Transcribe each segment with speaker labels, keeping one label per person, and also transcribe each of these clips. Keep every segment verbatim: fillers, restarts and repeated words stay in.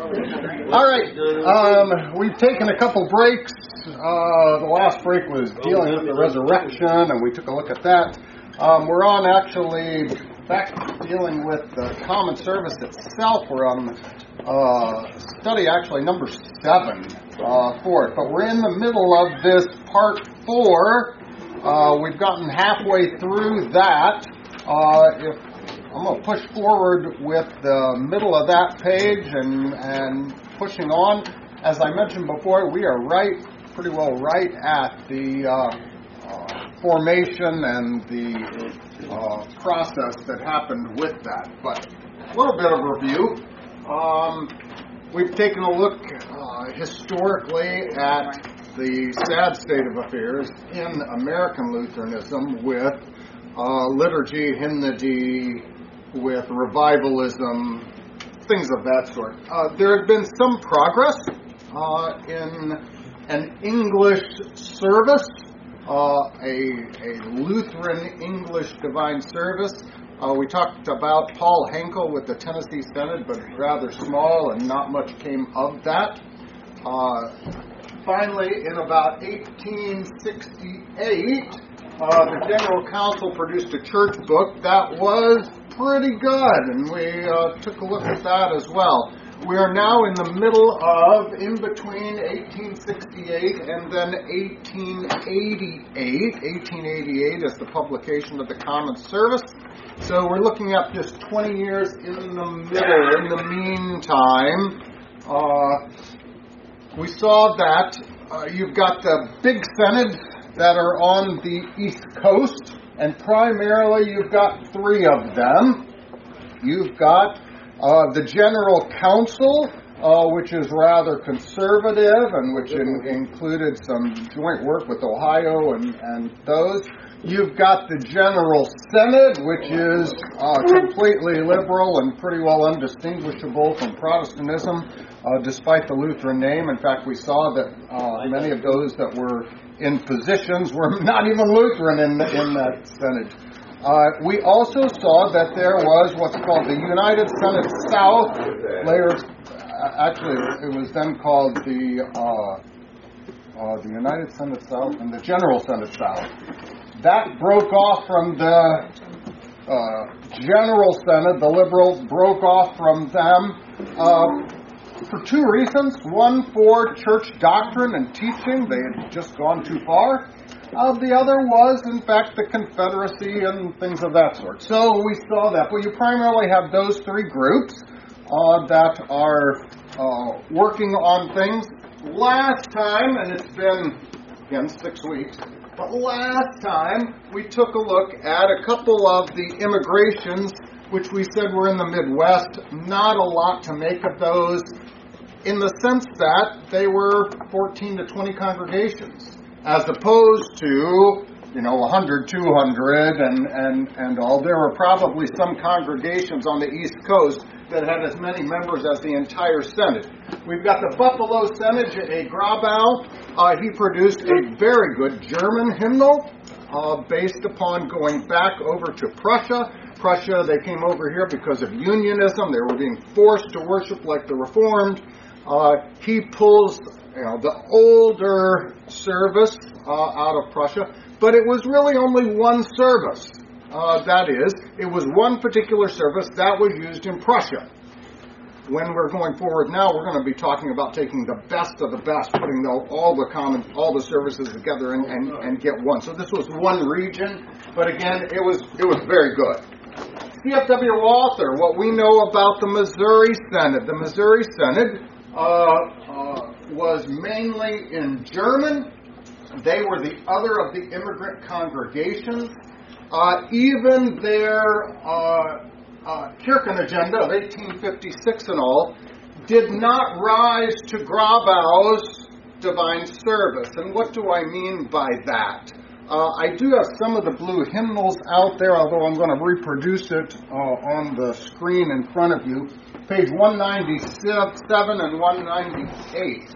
Speaker 1: All right, um, we've taken a couple breaks. Uh, the last break was dealing with the resurrection, and we took a look at that. Um, we're on actually back dealing with the common service itself. We're on uh, study actually number seven uh, for it, but we're in the middle of this part four. Uh, we've gotten halfway through that. Uh, if I'm going to push forward with the middle of that page and, and pushing on. As I mentioned before, we are right, pretty well right at the uh, uh, formation and the uh, process that happened with that. But a little bit of review. Um, we've taken a look uh, historically at the sad state of affairs in American Lutheranism with uh, liturgy, hymnody, with revivalism, things of that sort. Uh, there had been some progress uh, in an English service, uh, a, a Lutheran English divine service. Uh, we talked about Paul Henkel with the Tennessee Synod, but rather small and not much came of that. Uh, finally, in about eighteen sixty-eight, uh, the General Council produced a church book that was pretty good, and we uh, took a look at that as well. We are now in the middle of, in between eighteen sixty-eight and then eighteen eighty-eight. eighteen eighty-eight is the publication of the Common Service. So we're looking at just twenty years in the middle. In the meantime, uh, we saw that uh, you've got the big synods that are on the East Coast, and primarily you've got three of them. You've got uh, the General Council, uh, which is rather conservative and which in, included some joint work with Ohio and, and those. You've got the General Synod, which is uh, completely liberal and pretty well undistinguishable from Protestantism, uh, despite the Lutheran name. In fact, we saw that uh, many of those that were in positions were not even Lutheran in, in that Synod. Uh, we also saw that there was what's called the United Synod South. Later, actually, it was then called the uh, uh, the United Synod South and the General Synod South. That broke off from the uh, General Synod. The liberals broke off from them uh, for two reasons. One, for church doctrine and teaching. They had just gone too far. Uh, the other was, in fact, the Confederacy and things of that sort. So we saw that. But you primarily have those three groups uh, that are uh, working on things. Last time, and it's been, again, six weeks, but last time we took a look at a couple of the immigrations, which we said were in the Midwest. Not a lot to make of those, in the sense that they were fourteen to twenty congregations, as opposed to, you know, one hundred, two hundred, and, and, and all. There were probably some congregations on the East Coast that had as many members as the entire Synod. We've got the Buffalo Synod, A. Grabau. Uh, he produced a very good German hymnal uh, based upon going back over to Prussia. Prussia, they came over here because of unionism. They were being forced to worship like the Reformed. Uh, he pulls you know, the older service uh, out of Prussia, but it was really only one service. Uh, that is, it was one particular service that was used in Prussia. When we're going forward now, we're going to be talking about taking the best of the best, putting the, all the common, all the services together and, and, and get one. So this was one region, but again, it was it was very good. C F W Walther, what we know about the Missouri Synod. The Missouri Synod uh, uh, was mainly in German. They were the other of the immigrant congregations. Uh, even their uh, uh, Kirchen agenda of eighteen fifty-six and all did not rise to Grabau's divine service. And what do I mean by that? Uh, I do have some of the blue hymnals out there, although I'm going to reproduce it uh, on the screen in front of you. Page one ninety-seven and one ninety-eight.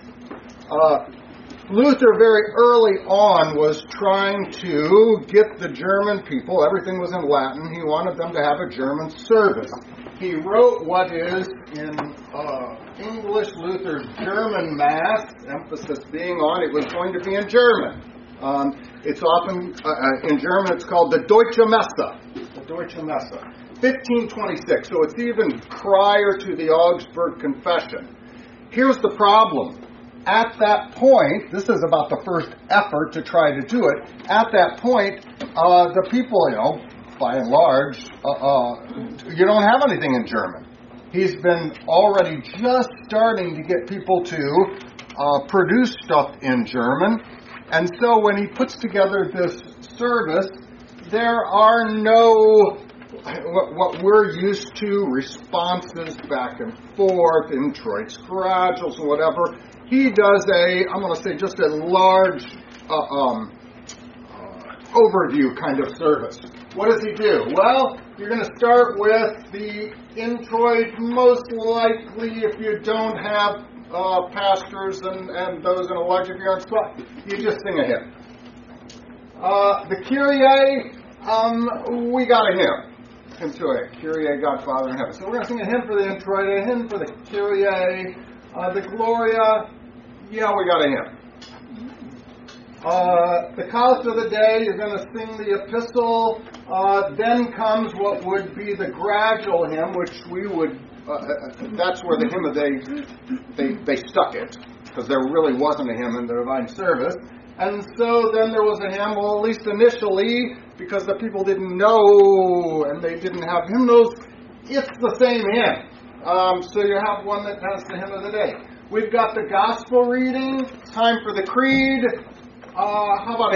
Speaker 1: Uh, Luther very early on was trying to get the German people, everything was in Latin, he wanted them to have a German service. he wrote what is in uh, English Luther's German Mass, emphasis being on it was going to be in German. Um, it's often, uh, in German, it's called the Deutsche Messe. The Deutsche Messe. fifteen twenty-six, so it's even prior to the Augsburg Confession. Here's the problem. At that point, this is about the first effort to try to do it. At that point, uh, the people, you know, by and large, uh, uh, you don't have anything in German. He's been already just starting to get people to uh, produce stuff in German. And so when he puts together this service, there are no, what, what we're used to, responses back and forth, introits, graduals, and whatever. He does a, I'm going to say just a large uh, um, uh, overview kind of service. What does he do? Well, you're going to start with the introit, most likely if you don't have uh, pastors and, and those in a large, if you're on spot, you just sing a hymn. Uh, the Kyrie, um, we got a hymn. Hymn to it. Kyrie, God, Father in heaven. So we're going to sing a hymn for the introit, a hymn for the Kyrie, uh, the Gloria. Yeah, we got a hymn. Uh, the collect of the day, you're going to sing the epistle. Uh, then comes what would be the gradual hymn, which we would, uh, that's where the hymn of they, they, they stuck it, because there really wasn't a hymn in the divine service. And so then there was a hymn, well, at least initially, because the people didn't know and they didn't have hymnals, it's the same hymn. Um, so you have one that has the hymn of the day. We've got the gospel reading, time for the creed. Uh, how about a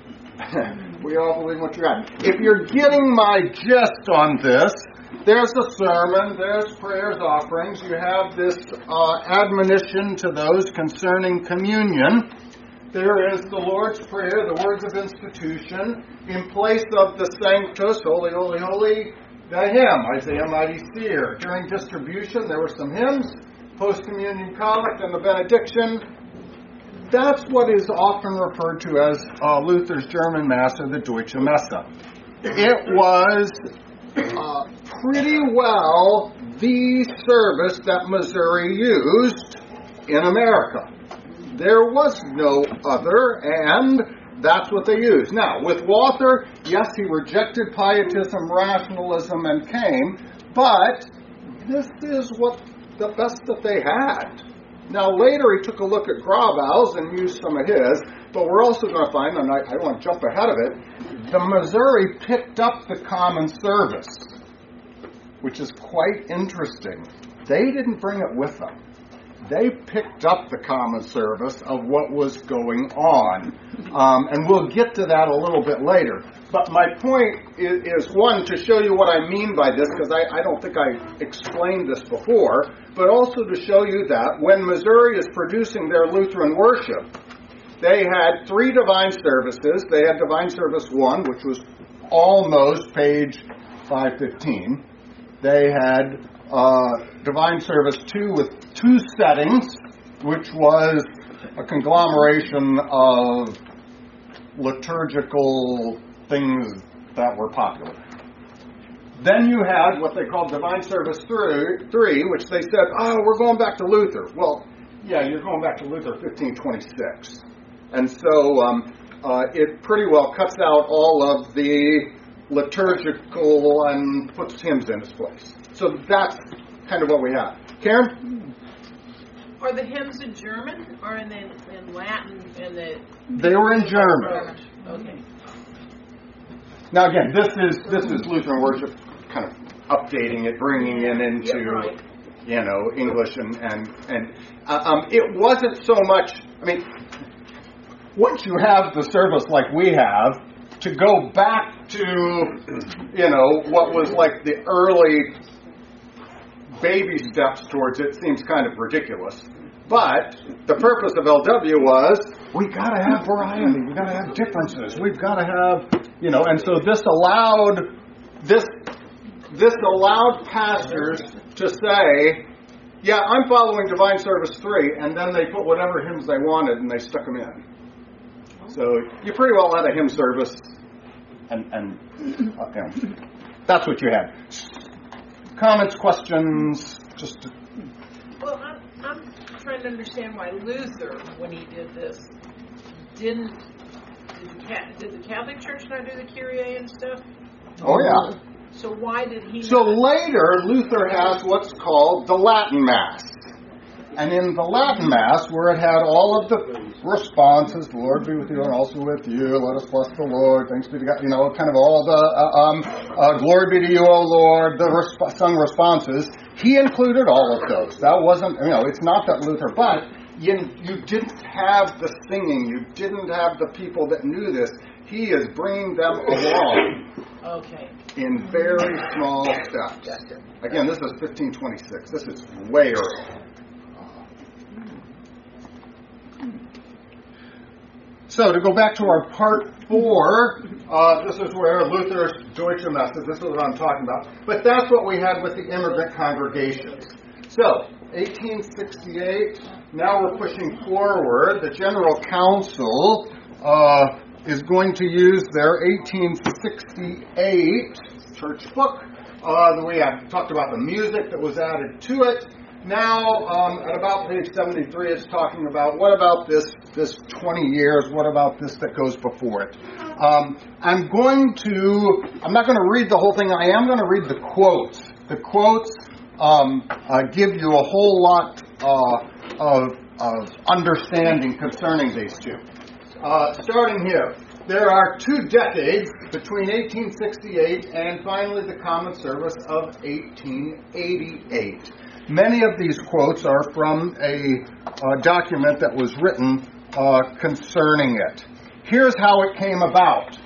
Speaker 1: hymn? We all believe what you got. If you're getting my gist on this, there's the sermon, there's prayers, offerings. You have this uh, admonition to those concerning communion. There is the Lord's Prayer, the words of institution. In place of the Sanctus, Holy, Holy, Holy, the hymn, Isaiah Mighty Seer. During distribution, there were some hymns. Post-communion collect and the benediction. That's what is often referred to as uh, Luther's German Mass or the Deutsche Messe. It was uh, pretty well the service that Missouri used in America. There was no other, and that's what they used. Now, with Walther, yes, he rejected pietism, rationalism, and came, but this is what the best that they had. Now, later he took a look at Graubaus and used some of his, but we're also going to find, and I, I don't want to jump ahead of it, the Missouri picked up the common service, which is quite interesting. They didn't bring it with them. They picked up the common service of what was going on. Um, and we'll get to that a little bit later. But my point is, is one, to show you what I mean by this, because I, I don't think I explained this before, but also to show you that when Missouri is producing their Lutheran worship, they had three divine services. They had Divine Service one, which was almost page five fifteen. They had uh, Divine Service two with two settings, which was a conglomeration of liturgical things that were popular. Then you had what they called Divine Service three, which they said, oh, we're going back to Luther. Well, yeah, you're going back to Luther fifteen twenty-six. And so um, uh, it pretty well cuts out all of the liturgical and puts hymns in its place. So that's kind of what we have. Karen?
Speaker 2: Are the hymns in German or in, the, in Latin? In the
Speaker 1: they were in German.
Speaker 2: Okay.
Speaker 1: Now again, this is this is Lutheran worship, kind of updating it, bringing it into
Speaker 2: yeah, right.
Speaker 1: you know English and and and uh, um, it wasn't so much. I mean, once you have the service like we have, to go back to you know what was like the early baby steps towards it seems kind of ridiculous. But the purpose of L W was, we got to have variety, we got to have differences, we've got to have, you know, and so this allowed this this allowed pastors to say, yeah, I'm following Divine Service three, and then they put whatever hymns they wanted and they stuck them in. So you pretty well had a hymn service, and and okay, that's what you had. comments, questions? Just to...
Speaker 2: Well, I'm, I'm trying to understand why Luther, when he did this, didn't. Did the, did the Catholic Church not do the Kyrie and stuff?
Speaker 1: Oh, yeah.
Speaker 2: So why did he?
Speaker 1: So
Speaker 2: not?
Speaker 1: later, Luther has what's called the Latin Mass. And in the Latin Mass, where it had all of the responses, the Lord be with you and also with you, let us bless the Lord, thanks be to God, you know, kind of all the, uh, um, uh, glory be to you, O Lord, the resp- sung responses, he included all of those. That wasn't, you know, it's not that Luther, but you, you didn't have the singing, you didn't have the people that knew this. He is bringing them along.
Speaker 2: Okay.
Speaker 1: In very small steps. Again, this is fifteen twenty-six. This is way early. So to go back to our part four, uh, this is where Luther's Deutsche Messe, this is what I'm talking about. But that's what we had with the immigrant congregations. So, eighteen sixty-eight, now we're pushing forward. The General Council uh, is going to use their eighteen sixty-eight church book. Uh, we have talked about the music that was added to it. Now, um, at about page seventy-three, it's talking about what about this this twenty years, what about this that goes before it. Um, I'm going to, I'm not going to read the whole thing, I am going to read the quotes. The quotes um, uh, give you a whole lot uh, of, of understanding concerning these two. Uh, starting here, there are two decades between eighteen sixty-eight and finally the Common Service of eighteen eighty-eight. Many of these quotes are from a, a document that was written uh, concerning it. Here's how it came about.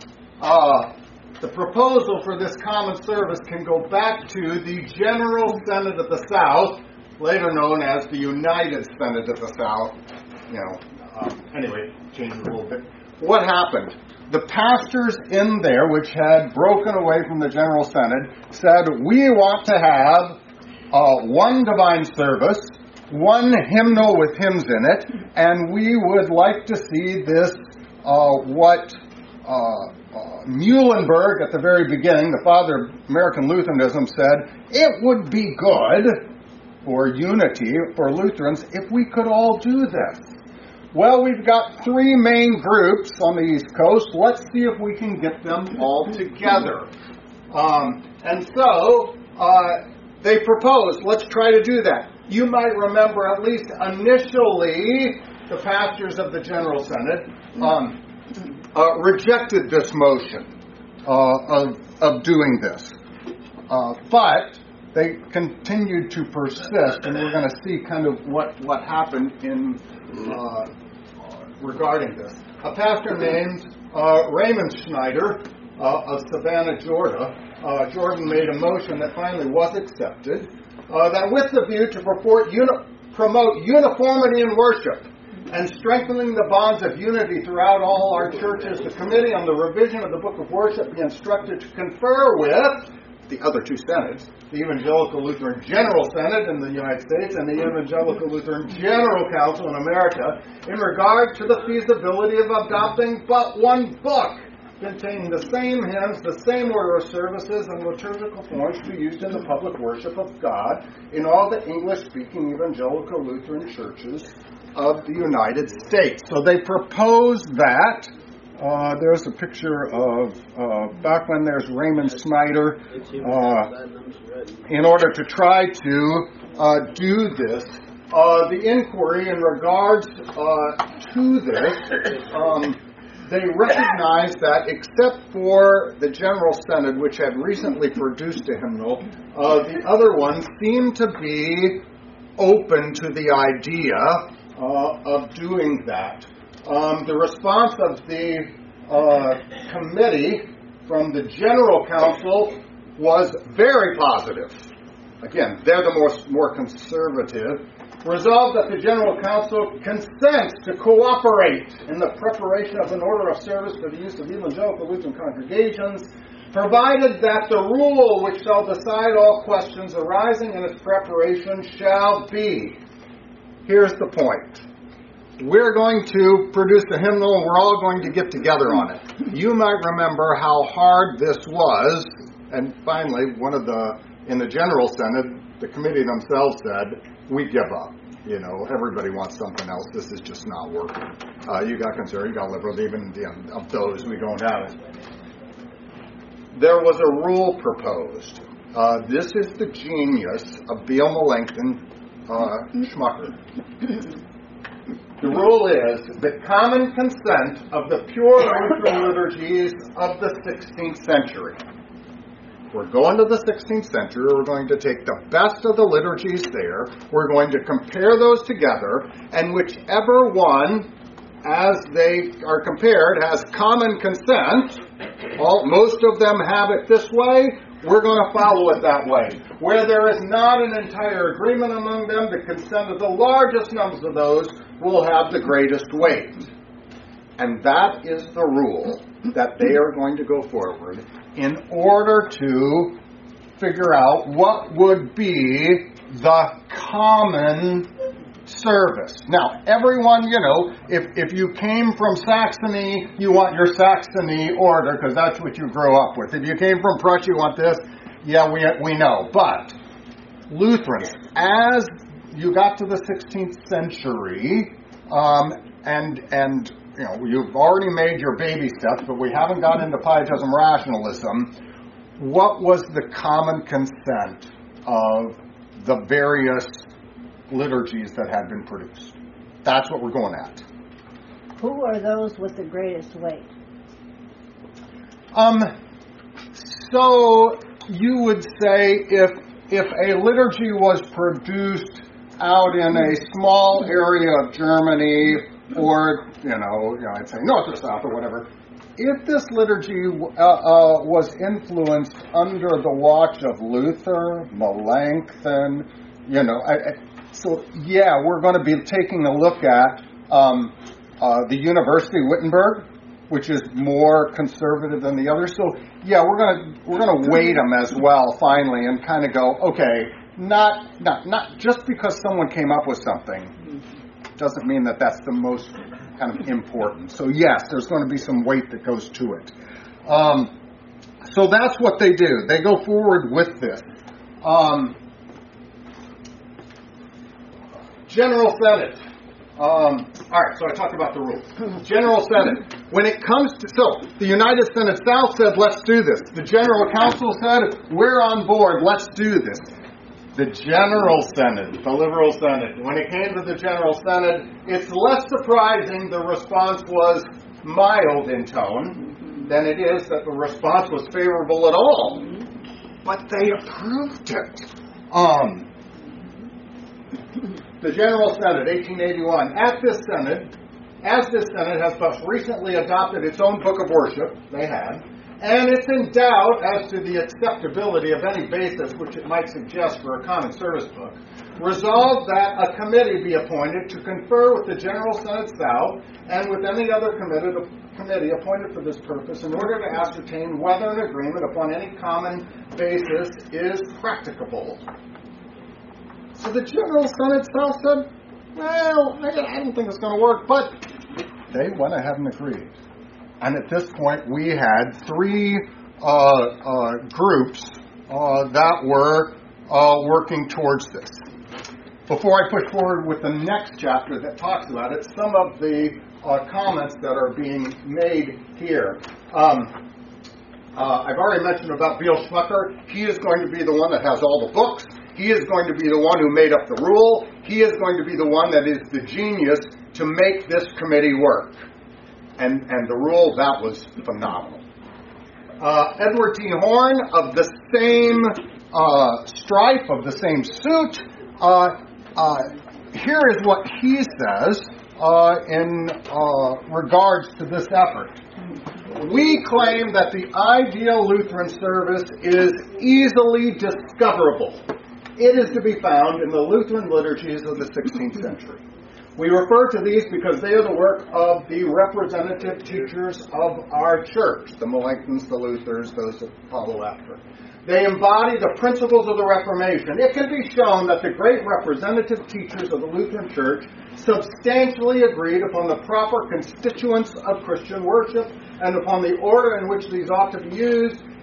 Speaker 1: Uh, the proposal for this common service can go back to the General Synod of the South, later known as the United Synod of the South. You know, um, anyway, change it a little bit. What happened? The pastors in there, which had broken away from the General Synod, said, we want to have Uh, one divine service, one hymnal with hymns in it, and we would like to see this, uh, what uh, uh, Muhlenberg at the very beginning, the father of American Lutheranism, said, it would be good for unity, for Lutherans, if we could all do this. Well, we've got three main groups on the East Coast. Let's see if we can get them all together. Um, and so, uh, they proposed, let's try to do that. You might remember, at least initially, the pastors of the General Synod um, uh, rejected this motion uh, of, of doing this. Uh, but they continued to persist, and we're going to see kind of what, what happened in uh, regarding this. A pastor named uh, Raymond Schneider uh, of Savannah, Georgia, Uh, Jordan made a motion that finally was accepted, uh, that with the view to purport uni- promote uniformity in worship and strengthening the bonds of unity throughout all our churches, the Committee on the Revision of the Book of Worship be instructed to confer with the other two synods, the Evangelical Lutheran General Synod in the United States and the Evangelical Lutheran General Council in America, in regard to the feasibility of adopting but one book containing the same hymns, the same order of services, and liturgical forms to be used in the public worship of God in all the English-speaking Evangelical Lutheran churches of the United States. So they proposed that. Uh, there's a picture of, uh, back when there's Raymond Schneider, uh, in order to try to uh, do this. Uh, the inquiry in regards uh, to this, um, they recognized that except for the General Synod, which had recently produced a hymnal, uh, the other ones seemed to be open to the idea uh, of doing that. Um, the response of the uh, committee from the General Council was very positive. Again, they're the more, more conservative. Resolved that the General Council consent to cooperate in the preparation of an order of service for the use of Evangelical Lutheran congregations, provided that the rule which shall decide all questions arising in its preparation shall be. Here's the point. We're going to produce a hymnal and we're all going to get together on it. You might remember how hard this was, and finally one of the In the General Synod, the committee themselves said, we give up. You know, everybody wants something else. This is just not working. Uh, you got conservative, you got liberals, even you know, of those, we don't have it. There was a rule proposed. Uh, this is the genius of Beal, Melanchthon, uh, Schmucker. The rule is the common consent of the pure Lutheran liturgies of the sixteenth century. We're going to the sixteenth century. We're going to take the best of the liturgies there. We're going to compare those together, and whichever one, as they are compared, has common consent, all, most of them have it this way, we're going to follow it that way. Where there is not an entire agreement among them, the consent of the largest numbers of those will have the greatest weight. And that is the rule that they are going to go forward in order to figure out what would be the common service. Now, everyone, you know, if, if you came from Saxony, you want your Saxony order, because that's what you grew up with. If you came from Prussia, you want this. Yeah, we we know. But Lutherans, as you got to the sixteenth century, um, and and you know, you've already made your baby steps, but we haven't got into pietism rationalism. What was the common consent of the various liturgies that had been produced? That's what we're going at.
Speaker 3: Who are those with the greatest weight?
Speaker 1: Um, so you would say if if a liturgy was produced out in a small area of Germany, or you know, you know, I'd say north or south or whatever. If this liturgy uh, uh, was influenced under the watch of Luther, Melanchthon, you know, I, I, so yeah, we're going to be taking a look at um, uh, the University of Wittenberg, which is more conservative than the others. So yeah, we're going to we're going to weight them as well finally, and kind of go, okay, not not not just because someone came up with something doesn't mean that that's the most kind of important. So yes, there's going to be some weight that goes to it. Um, so that's what they do. They go forward with this. Um, General Synod. Um, all right, so I talked about the rules. General Synod. When it comes to, so the United Synod South said, let's do this. The General Council said, we're on board, let's do this. The General Synod, the Liberal Synod. When it came to the General Synod, it's less surprising the response was mild in tone than it is that the response was favorable at all. But they approved it. Um, the General Synod, eighteen eighty-one. At this Synod, as this Synod has thus recently adopted its own book of worship, they had, and it's in doubt as to the acceptability of any basis which it might suggest for a common service book, resolved that a committee be appointed to confer with the General Synod South and with any other committee, committee appointed for this purpose in order to ascertain whether an agreement upon any common basis is practicable. So the General Synod South said, well, I don't think it's going to work, but they went ahead and agreed. And at this point, we had three uh, uh, groups uh, that were uh, working towards this. Before I push forward with the next chapter that talks about it, some of the uh, comments that are being made here. Um, uh, I've already mentioned about Beal Schmucker. He is going to be the one that has all the books. He is going to be the one who made up the rule. He is going to be the one that is the genius to make this committee work. And and the rule, that was phenomenal. Uh, Edward T. Horn, of the same uh, stripe, of the same suit, uh, uh, here is what he says uh, in uh, regards to this effort. We claim that the ideal Lutheran service is easily discoverable. It is to be found in the Lutheran liturgies of the sixteenth century. We refer to these because they are the work of the representative teachers of our church, the Melanchthons, the Luthers, those that follow after. They embody the principles of the Reformation. It can be shown that the great representative teachers of the Lutheran Church substantially agreed upon the proper constituents of Christian worship and upon the order in which these ought to be used,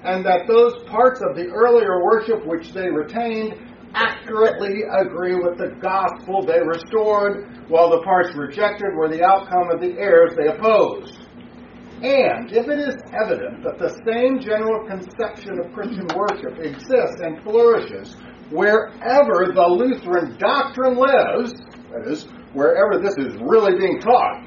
Speaker 1: and that those parts of the earlier worship which they retained accurately agree with the gospel they restored, while the parts rejected were the outcome of the errors they opposed. And if it is evident that the same general conception of Christian worship exists and flourishes wherever the Lutheran doctrine lives, that is, wherever this is really being taught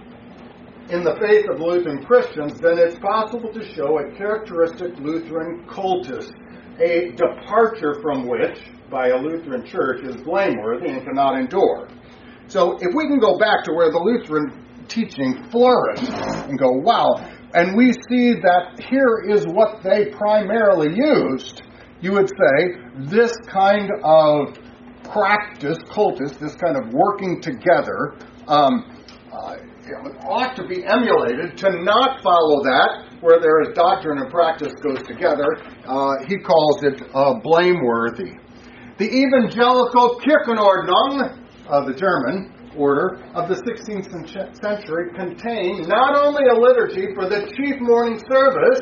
Speaker 1: in the faith of Lutheran Christians, then it's possible to show a characteristic Lutheran cultus, a departure from which, by a Lutheran church, is blameworthy and cannot endure. So if we can go back to where the Lutheran teaching flourished and go, wow, and we see that here is what they primarily used, you would say this kind of practice, cultus, this kind of working together, um, uh, ought to be emulated. To not follow that, where there is doctrine and practice goes together, uh, he calls it uh, blameworthy. The evangelical Kirchenordnung of the German order of the sixteenth century contained not only a liturgy for the chief morning service,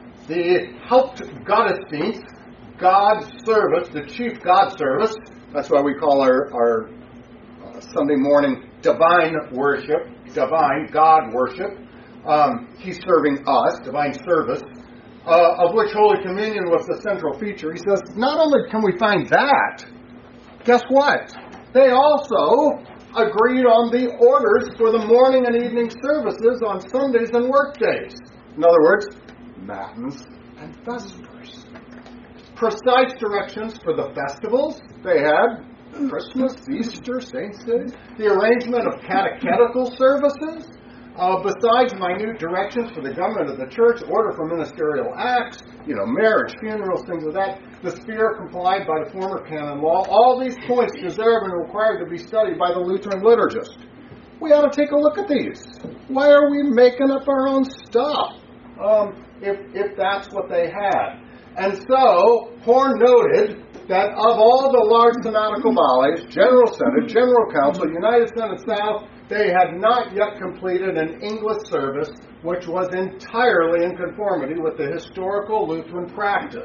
Speaker 1: the Hauptgottesdienst, God's service, the chief God service. That's why we call our, our uh, Sunday morning divine worship, divine God worship. Um, he's serving us, divine service, uh, of which Holy Communion was the central feature. He says, not only can we find that, guess what? They also agreed on the orders for the morning and evening services on Sundays and workdays. In other words, matins and vespers. Precise directions for the festivals they had, Christmas, Easter, Saints' Day, the arrangement of catechetical services, uh, besides minute directions for the government of the church, order for ministerial acts, you know, marriage, funerals, things like that, the sphere complied by the former canon law. All these points deserve and are required to be studied by the Lutheran liturgist. We ought to take a look at these. Why are we making up our own stuff um, if, if that's what they had? And so, Horn noted that of all the large synodical bodies, General Synod, General Council, United Synod South, they had not yet completed an English service which was entirely in conformity with the historical Lutheran practice.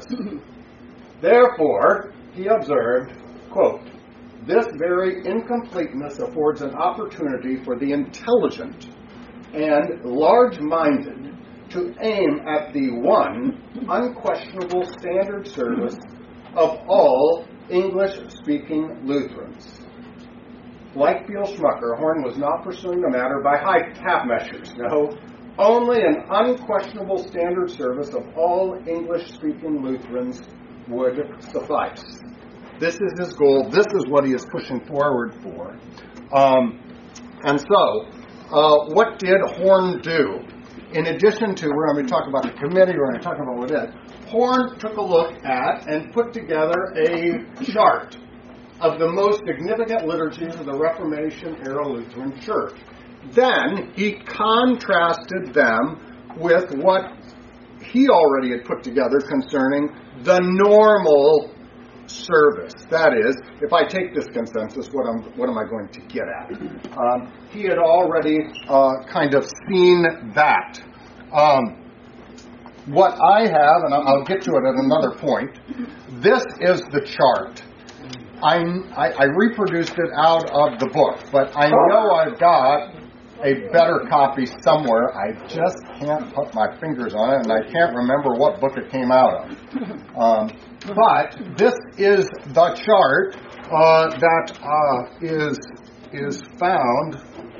Speaker 1: Therefore, he observed, quote, this very incompleteness affords an opportunity for the intelligent and large-minded to aim at the one unquestionable standard service of all English-speaking Lutherans. Like Biel Schmucker, Horn was not pursuing the matter by half measures. No, only an unquestionable standard service of all English-speaking Lutherans would suffice. This is his goal. This is what he is pushing forward for. Um, and so, uh, what did Horn do? In addition to, we're going to talk about the committee, we're going to talk about what it is. Horn took a look at and put together a chart of the most significant liturgies of the Reformation-era Lutheran Church. Then he contrasted them with what he already had put together concerning the normal service. That is, if I take this consensus, what, I'm, what am I going to get at? Um, he had already uh, kind of seen that. Um, what I have, and I'll get to it at another point, this is the chart. I, I, I reproduced it out of the book, but I know I've got a better copy somewhere. I just can't put my fingers on it, and I can't remember what book it came out of. Um, but this is the chart uh, that uh, is is found.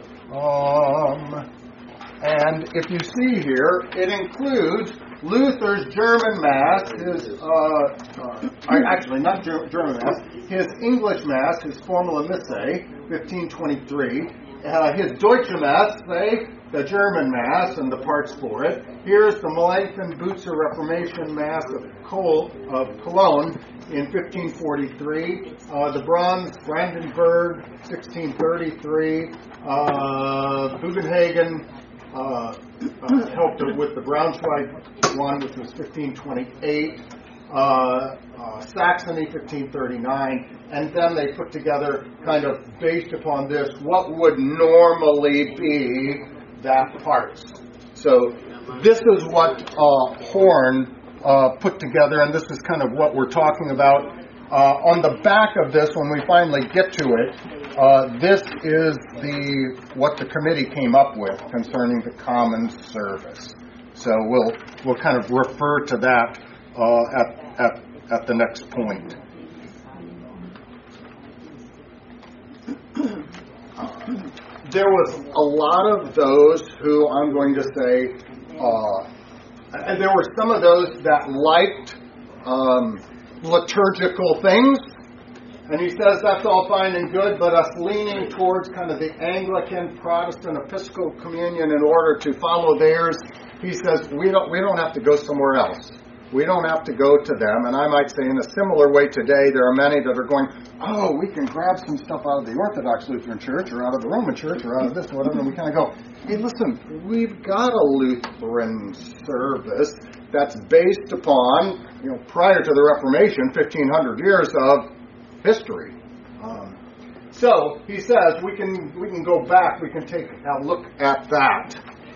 Speaker 1: Um, and if you see here, it includes Luther's German Mass, his, uh, uh, actually not Ger- German Mass, his English Mass, his Formula Missae, fifteen twenty-three, uh, his Deutsche Mass, say, the German Mass and the parts for it. Here's the Melanchthon Butzer Reformation Mass of, Col- of Cologne in fifteen forty-three, uh, the Brahms Brandenburg, sixteen thirty-three, uh, Bugenhagen, Uh, uh, helped with the Braunschweig one, which was fifteen twenty-eight, uh, uh, Saxony, fifteen thirty-nine, and then they put together, kind of based upon this, what would normally be that parts. So this is what uh, Horn uh, put together, and this is kind of what we're talking about. Uh, on the back of this, when we finally get to it, uh, this is the what the committee came up with concerning the common service. So we'll we'll kind of refer to that uh, at at at the next point. Uh, there was a lot of those who I'm going to say, uh, and there were some of those that liked um, liturgical things, and he says that's all fine and good, but us leaning towards kind of the Anglican Protestant Episcopal Communion in order to follow theirs, he says we don't we don't have to go somewhere else. We don't have to go to them. And I might say in a similar way today, there are many that are going, oh, we can grab some stuff out of the Orthodox Lutheran Church or out of the Roman Church or out of this, whatever, and we kind of go, hey, listen, we've got a Lutheran service that's based upon, you know, prior to the Reformation, fifteen hundred years of history. Um, so he says we can we can go back, we can take a look at that.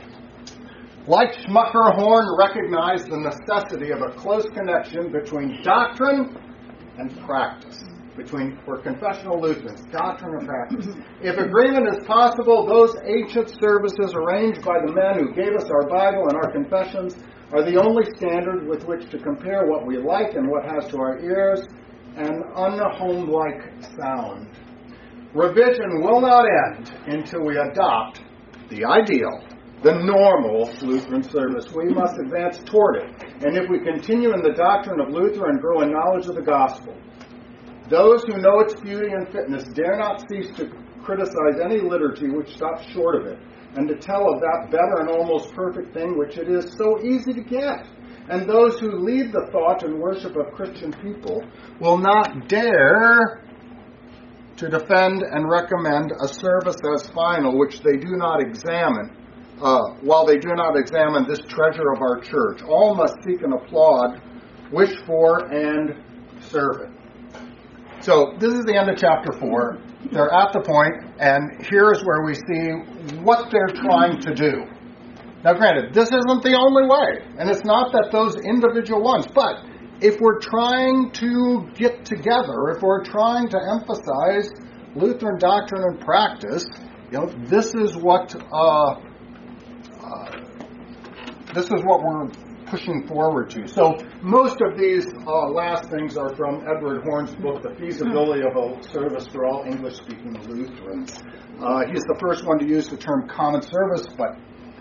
Speaker 1: Like Schmucker, Horn recognized the necessity of a close connection between doctrine and practice. Between, for confessional Lutherans, doctrine and practice. If agreement is possible, those ancient services arranged by the men who gave us our Bible and our confessions are the only standard with which to compare what we like and what has to our ears an unhome-like sound. Revision will not end until we adopt the ideal, the normal Lutheran service. We must advance toward it. And if we continue in the doctrine of Luther and grow in knowledge of the gospel, those who know its beauty and fitness dare not cease to criticize any liturgy which stops short of it, and to tell of that better and almost perfect thing which it is so easy to get. And those who lead the thought and worship of Christian people will not dare to defend and recommend a service as final which they do not examine, uh, while they do not examine this treasure of our church. All must seek and applaud, wish for, and serve it. So this is the end of chapter four. They're at the point, and here's where we see what they're trying to do. Now granted, this isn't the only way, and it's not that those individual ones, but if we're trying to get together, if we're trying to emphasize Lutheran doctrine and practice, you know, this is what uh, uh, this is what we're pushing forward to. So most of these uh, last things are from Edward Horn's book, The Feasibility of a Service for All English-Speaking Lutherans. Uh, he's the first one to use the term common service, but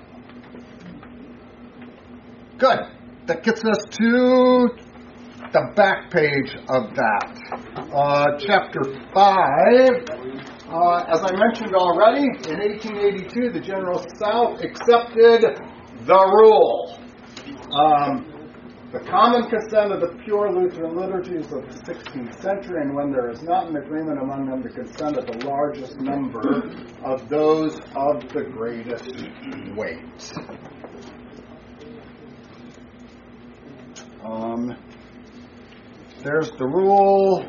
Speaker 1: good. That gets us to the back page of that. Uh, chapter five. Uh, as I mentioned already, in eighteen eighty-two, the General South accepted the rule. Um, the common consent of the pure Lutheran liturgies of the sixteenth century, and when there is not an agreement among them, the consent of the largest number of those of the greatest weight. Um, there's the rule.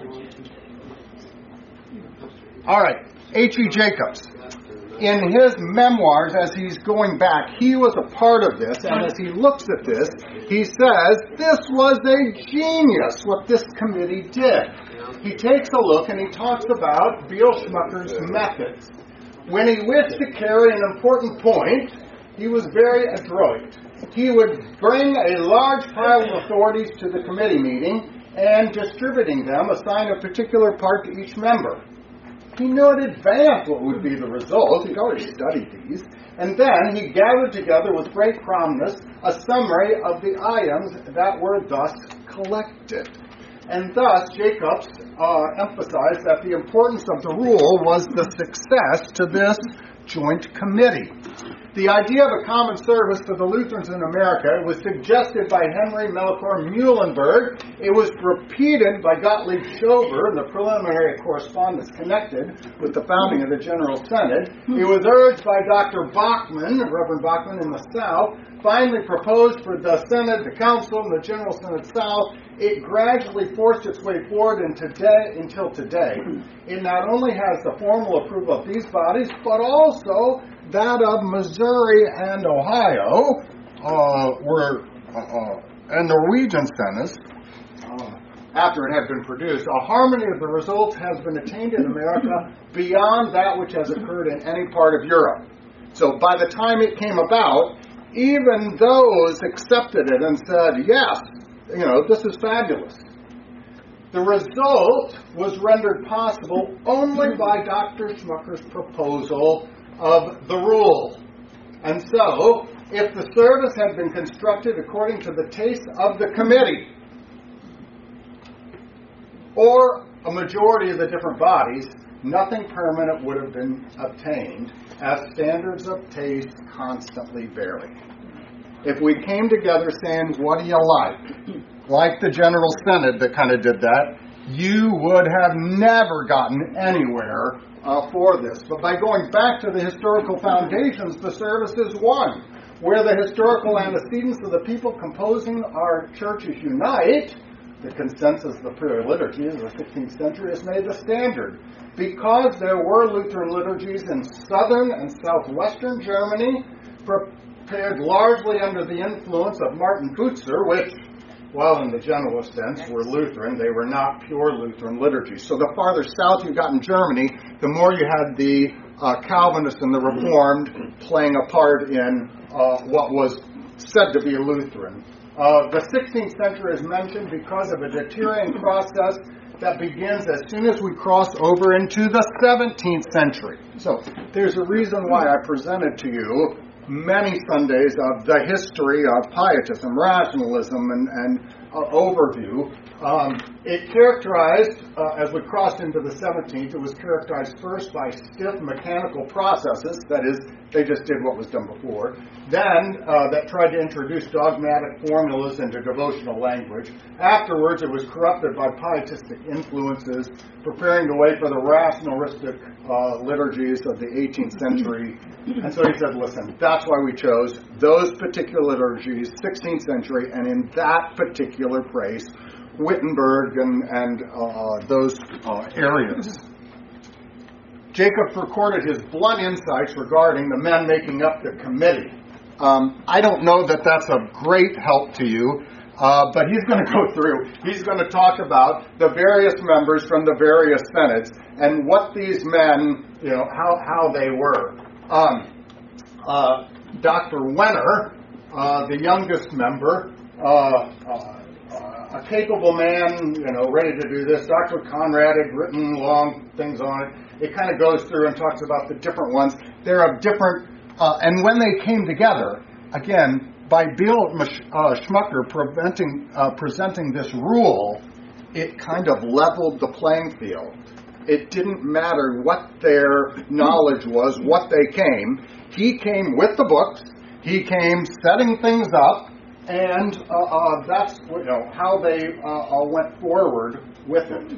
Speaker 1: All right, H E Jacobs. In his memoirs, as he's going back, he was a part of this, and as he looks at this, he says, this was a genius, what this committee did. He takes a look and he talks about Beal Schmucker's methods. When he wished to carry an important point, he was very adroit. He would bring a large pile of authorities to the committee meeting and, distributing them, assign a particular part to each member. He knew in advance what would be the result. He'd already studied these. And then he gathered together with great promptness a summary of the items that were thus collected. And thus, Jacobs uh, emphasized that the importance of the rule was the success to this joint committee. The idea of a common service for the Lutherans in America was suggested by Henry Melchior Muhlenberg. It was repeated by Gottlieb Schober in the preliminary correspondence connected with the founding of the General Synod. It was urged by Doctor Bachman, Reverend Bachman in the South, finally proposed for the Synod, the Council, and the General Synod South. It gradually forced its way forward in today, until today. It not only has the formal approval of these bodies, but also that of Missouri and Ohio, uh, were uh, uh, and Norwegian sentence, uh, after it had been produced, a harmony of the results has been attained in America beyond that which has occurred in any part of Europe. So by the time it came about, even those accepted it and said, yes, you know, this is fabulous. The result was rendered possible only by Doctor Schmucker's proposal of the rule. And so, if the service had been constructed according to the taste of the committee, or a majority of the different bodies, nothing permanent would have been obtained, as standards of taste constantly vary. If we came together saying, what do you like? Like the General Synod that kind of did that, you would have never gotten anywhere uh, for this. But by going back to the historical foundations, the service is one, where the historical antecedents of the people composing our churches unite. The consensus of the prayer liturgy of the sixteenth century has made the standard. Because there were Lutheran liturgies in southern and southwestern Germany, prepared largely under the influence of Martin Bucer, which, while in the generalist sense were Lutheran, they were not pure Lutheran liturgies. So the farther south you got in Germany, the more you had the uh, Calvinists and the Reformed playing a part in uh, what was said to be Lutheran. Uh, the sixteenth century is mentioned because of a deteriorating process that begins as soon as we cross over into the seventeenth century. So there's a reason why I presented to you many Sundays of the history of pietism, rationalism, and, and uh, overview. Um, it characterized, uh, as we crossed into the seventeenth, it was characterized first by stiff mechanical processes, that is, they just did what was done before. Then, uh, that tried to introduce dogmatic formulas into devotional language. Afterwards, it was corrupted by pietistic influences, preparing the way for the rationalistic uh, liturgies of the eighteenth century. And so he said, listen, that's why we chose those particular liturgies, sixteenth century, and in that particular place, Wittenberg and, and uh, those uh, areas. Jacob recorded his blunt insights regarding the men making up the committee. Um, I don't know that that's of great help to you, uh, but he's going to go through. He's going to talk about the various members from the various synods and what these men, you know, how, how they were. Um, uh, Doctor Wenner, uh, the youngest member, uh, uh, a capable man, you know, ready to do this. Doctor Conrad had written long things on it. It kind of goes through and talks about the different ones. They're of different, uh, and when they came together, again, by Bill uh, Schmucker preventing, uh, presenting this rule, it kind of leveled the playing field. It didn't matter what their knowledge was, what they came. He came with the books. He came setting things up. And uh, uh, that's you know how they uh, uh, went forward with it.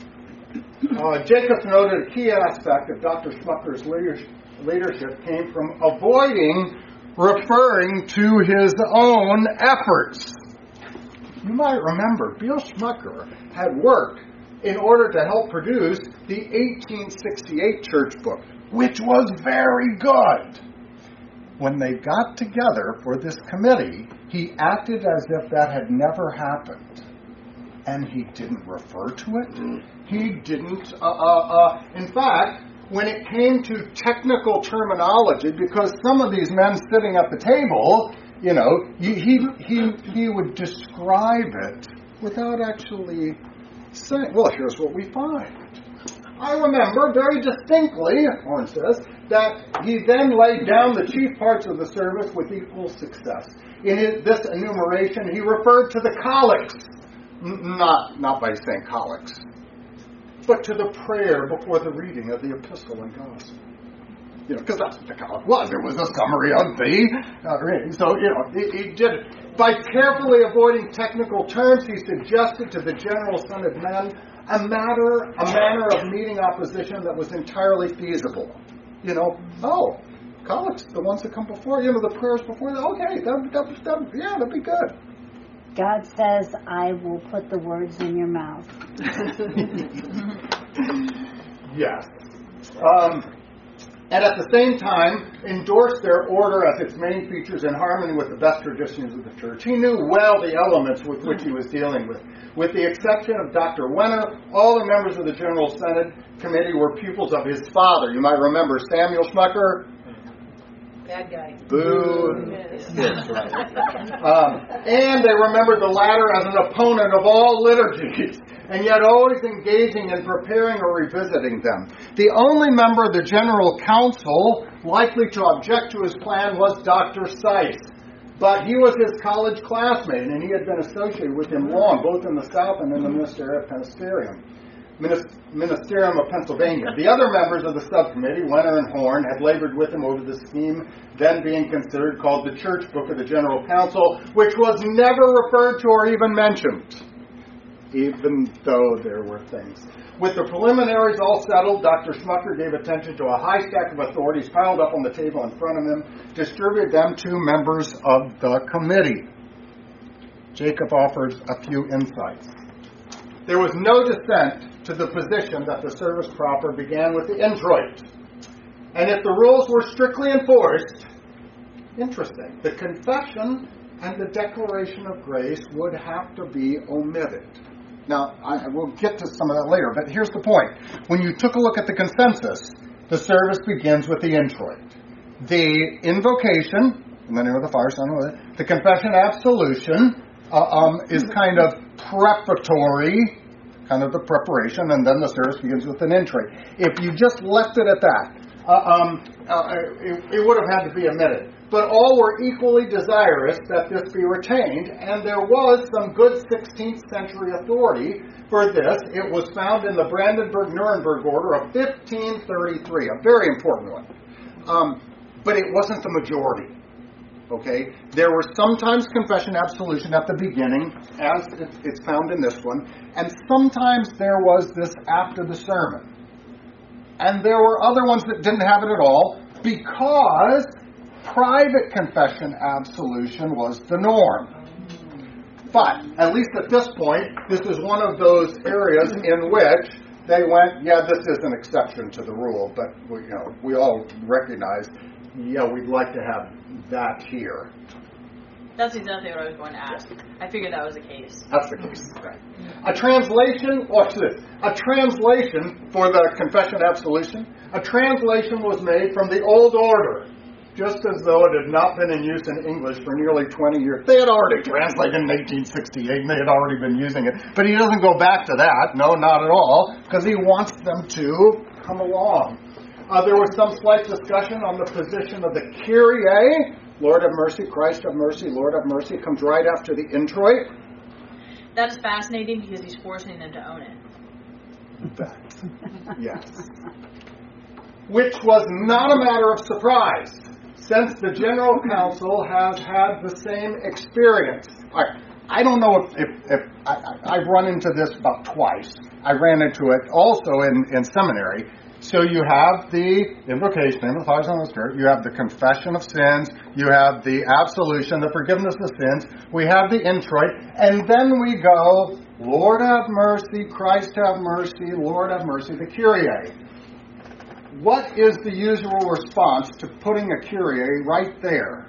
Speaker 1: Uh, Jacobs noted a key aspect of Doctor Schmucker's leadership came from avoiding referring to his own efforts. You might remember, Bill Schmucker had worked in order to help produce the eighteen sixty-eight church book, which was very good. When they got together for this committee, he acted as if that had never happened. And he didn't refer to it. He didn't, uh, uh, uh, in fact, when it came to technical terminology, because some of these men sitting at the table, you know, he, he, he, he would describe it without actually saying, well, here's what we find. I remember very distinctly, Horn says, that he then laid down the chief parts of the service with equal success. In his, this enumeration, he referred to the collects, N- not, not by saying collects, but to the prayer before the reading of the epistle and gospel. You know, because that's what the collect was. It was a summary of the uh, reading. So, you know, he, he did it. By carefully avoiding technical terms, he suggested to the General Synod men a matter, a manner of meeting opposition that was entirely feasible. You know, oh, collects, the ones that come before, you know, the prayers before, okay, that, that, that, yeah, that'd be good.
Speaker 3: God says, I will put the words in your mouth.
Speaker 1: Yes. Um, and at the same time endorsed their order as its main features in harmony with the best traditions of the church. He knew well the elements with which he was dealing with. With the exception of Doctor Wenner, all the members of the General Synod Committee were pupils of his father. You might remember Samuel Schmucker.
Speaker 2: Bad guy.
Speaker 1: Boo.
Speaker 2: Yes.
Speaker 1: Yes, right. Um, and they remembered the latter as an opponent of all liturgies, and yet always engaging in preparing or revisiting them. The only member of the General Council likely to object to his plan was Doctor Seiss. But he was his college classmate, and he had been associated with him long, both in the South and in the Ministerium of Pennsylvania. Ministerium of Pennsylvania. The other members of the subcommittee, Wenner and Horn, had labored with him over the scheme then being considered called the Church Book of the General Council, which was never referred to or even mentioned, even though there were things. With the preliminaries all settled, Doctor Schmucker gave attention to a high stack of authorities piled up on the table in front of him, distributed them to members of the committee. Jacob offers a few insights. There was no dissent to the position that the service proper began with the introit. And if the rules were strictly enforced, interesting, the confession and the declaration of grace would have to be omitted. Now, I will get to some of that later, but here's the point. When you took a look at the consensus, the service begins with the introit. The invocation, in the name of the Father, Son, and Holy Spirit, the confession absolution uh, um, is kind of preparatory, kind of the preparation, and then the service begins with an introit. If you just left it at that, uh, um, uh, it, it would have had to be omitted. But all were equally desirous that this be retained, and there was some good sixteenth century authority for this. It was found in the Brandenburg-Nuremberg Order of fifteen thirty-three, a very important one. Um, but it wasn't the majority. Okay? There were sometimes confession absolution at the beginning, as it's found in this one, and sometimes there was this after the sermon. And there were other ones that didn't have it at all, because private confession absolution was the norm. But, at least at this point, this is one of those areas in which they went, yeah, this is an exception to the rule, but we, you know, we all recognize, yeah, we'd like to have that here.
Speaker 4: That's exactly what I was going to ask. I figured that was the case.
Speaker 1: That's the case. Right. A translation, watch this, a translation for the confession absolution, a translation was made from the Old Order, just as though it had not been in use in English for nearly twenty years. They had already translated in eighteen sixty-eight, and they had already been using it. But he doesn't go back to that, no, not at all, because he wants them to come along. Uh, there was some slight discussion on the position of the Kyrie, Lord have mercy, Christ have mercy, Lord have mercy, comes right after the introit.
Speaker 4: That is fascinating because he's forcing them to own it.
Speaker 1: That, yes. Which was not a matter of surprise, since the General Council has had the same experience. I, I don't know if, if, if I, I, I've run into this about twice. I ran into it also in, in seminary. So you have the invocation, name of the Father, Son, and the Spirit. You have the confession of sins. You have the absolution, the forgiveness of sins. We have the introit. And then we go, Lord have mercy, Christ have mercy, Lord have mercy, the Kyrie. What is the usual response to putting a Kyrie right there?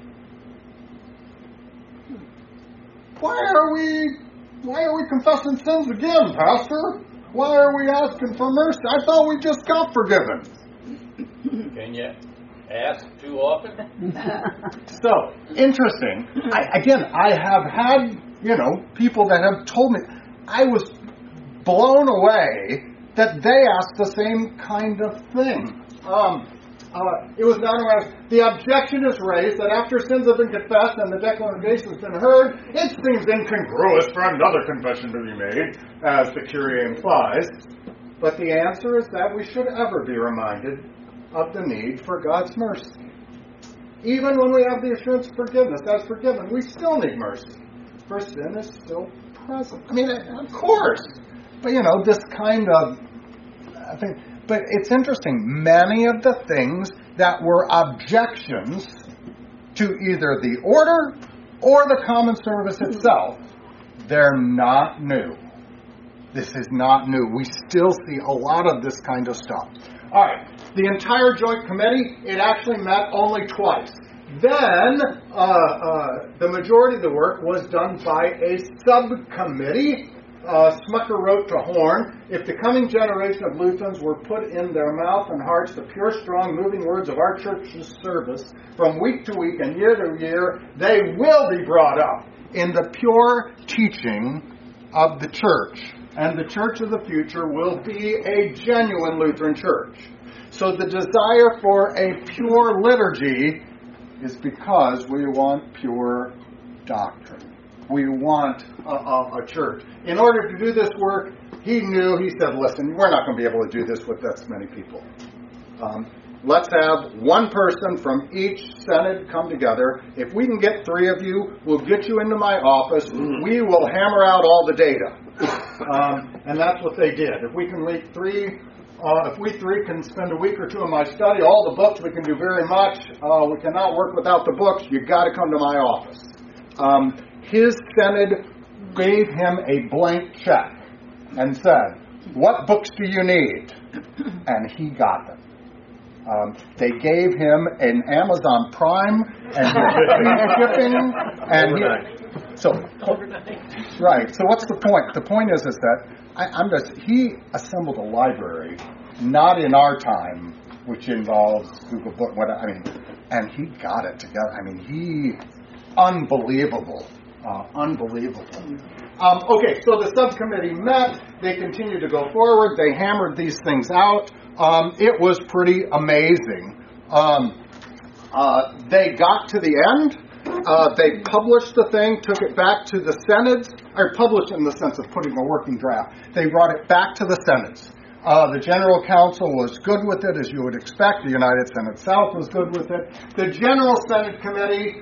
Speaker 1: Why are we, why are we confessing sins again, Pastor? Why are we asking for mercy? I thought we just got forgiven.
Speaker 5: Can you ask too often?
Speaker 1: So, interesting. I, again, I have had, you know, people that have told me, I was blown away that they asked the same kind of thing. Um, uh, it was not as the objection is raised that after sins have been confessed and the declaration has been heard, it seems incongruous for another confession to be made, as the Kyrie implies. But the answer is that we should ever be reminded of the need for God's mercy. Even when we have the assurance of forgiveness as forgiven, we still need mercy, for sin is still present. I mean, of course. But, you know, this kind of thing. But it's interesting. Many of the things that were objections to either the order or the common service itself, they're not new. This is not new. We still see a lot of this kind of stuff. All right. The entire joint committee, it actually met only twice. Then, uh, uh, the majority of the work was done by a subcommittee. Uh, Smucker wrote to Horn, if the coming generation of Lutherans were put in their mouth and hearts the pure, strong, moving words of our church's service from week to week and year to year, they will be brought up in the pure teaching of the church. And the church of the future will be a genuine Lutheran church. So the desire for a pure liturgy is because we want pure doctrine. We want a, a, a church. In order to do this work, he knew, he said, listen, we're not going to be able to do this with this many people. Um, let's have one person from each synod come together. If we can get three of you, we'll get you into my office. We will hammer out all the data. Um, and that's what they did. If we can meet three, uh, if we three can spend a week or two in my study, all the books, we can do very much. Uh, we cannot work without the books. You've got to come to my office. Um, his synod gave him a blank check and said, what books do you need? And he got them. Um, they gave him an Amazon Prime and free shipping, and he, so right. So what's the point? The point is, is that I, I'm just he assembled a library, not in our time, which involves Google Book. What I mean, and he got it together. I mean, he unbelievable, uh, unbelievable. Um, okay, so the subcommittee met. They continued to go forward. They hammered these things out. Um, it was pretty amazing. Um, uh, they got to the end. Uh, they published the thing, took it back to the synods, or published in the sense of putting a working draft. They brought it back to the synods. Uh, the General Council was good with it, as you would expect. The United Synod South was good with it. The General Synod Committee,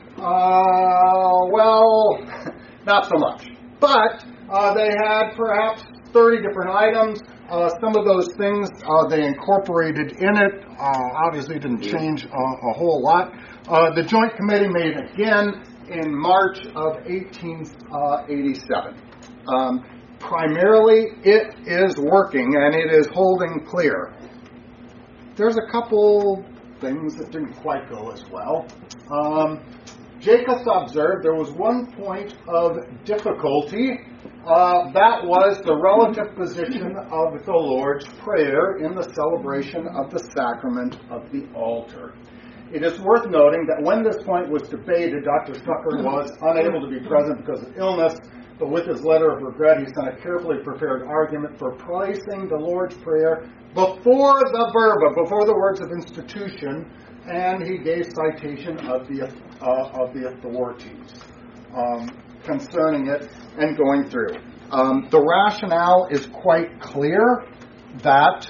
Speaker 1: uh, well, not so much. But uh, they had perhaps thirty different items. Uh, some of those things uh, they incorporated in it. Uh, obviously didn't change uh, a whole lot. Uh, the Joint Committee made again in March of eighteen eighty-seven. Um, primarily, it is working and it is holding clear. There's a couple things that didn't quite go as well. Um, Jacobs observed there was one point of difficulty. Uh, that was the relative position of the Lord's Prayer in the celebration of the sacrament of the altar. It is worth noting that when this point was debated, Doctor Smucker was unable to be present because of illness, but with his letter of regret, he sent a carefully prepared argument for placing the Lord's Prayer before the verba, before the words of institution, and he gave citation of the uh, of the authorities um, concerning it and going through. Um, the rationale is quite clear that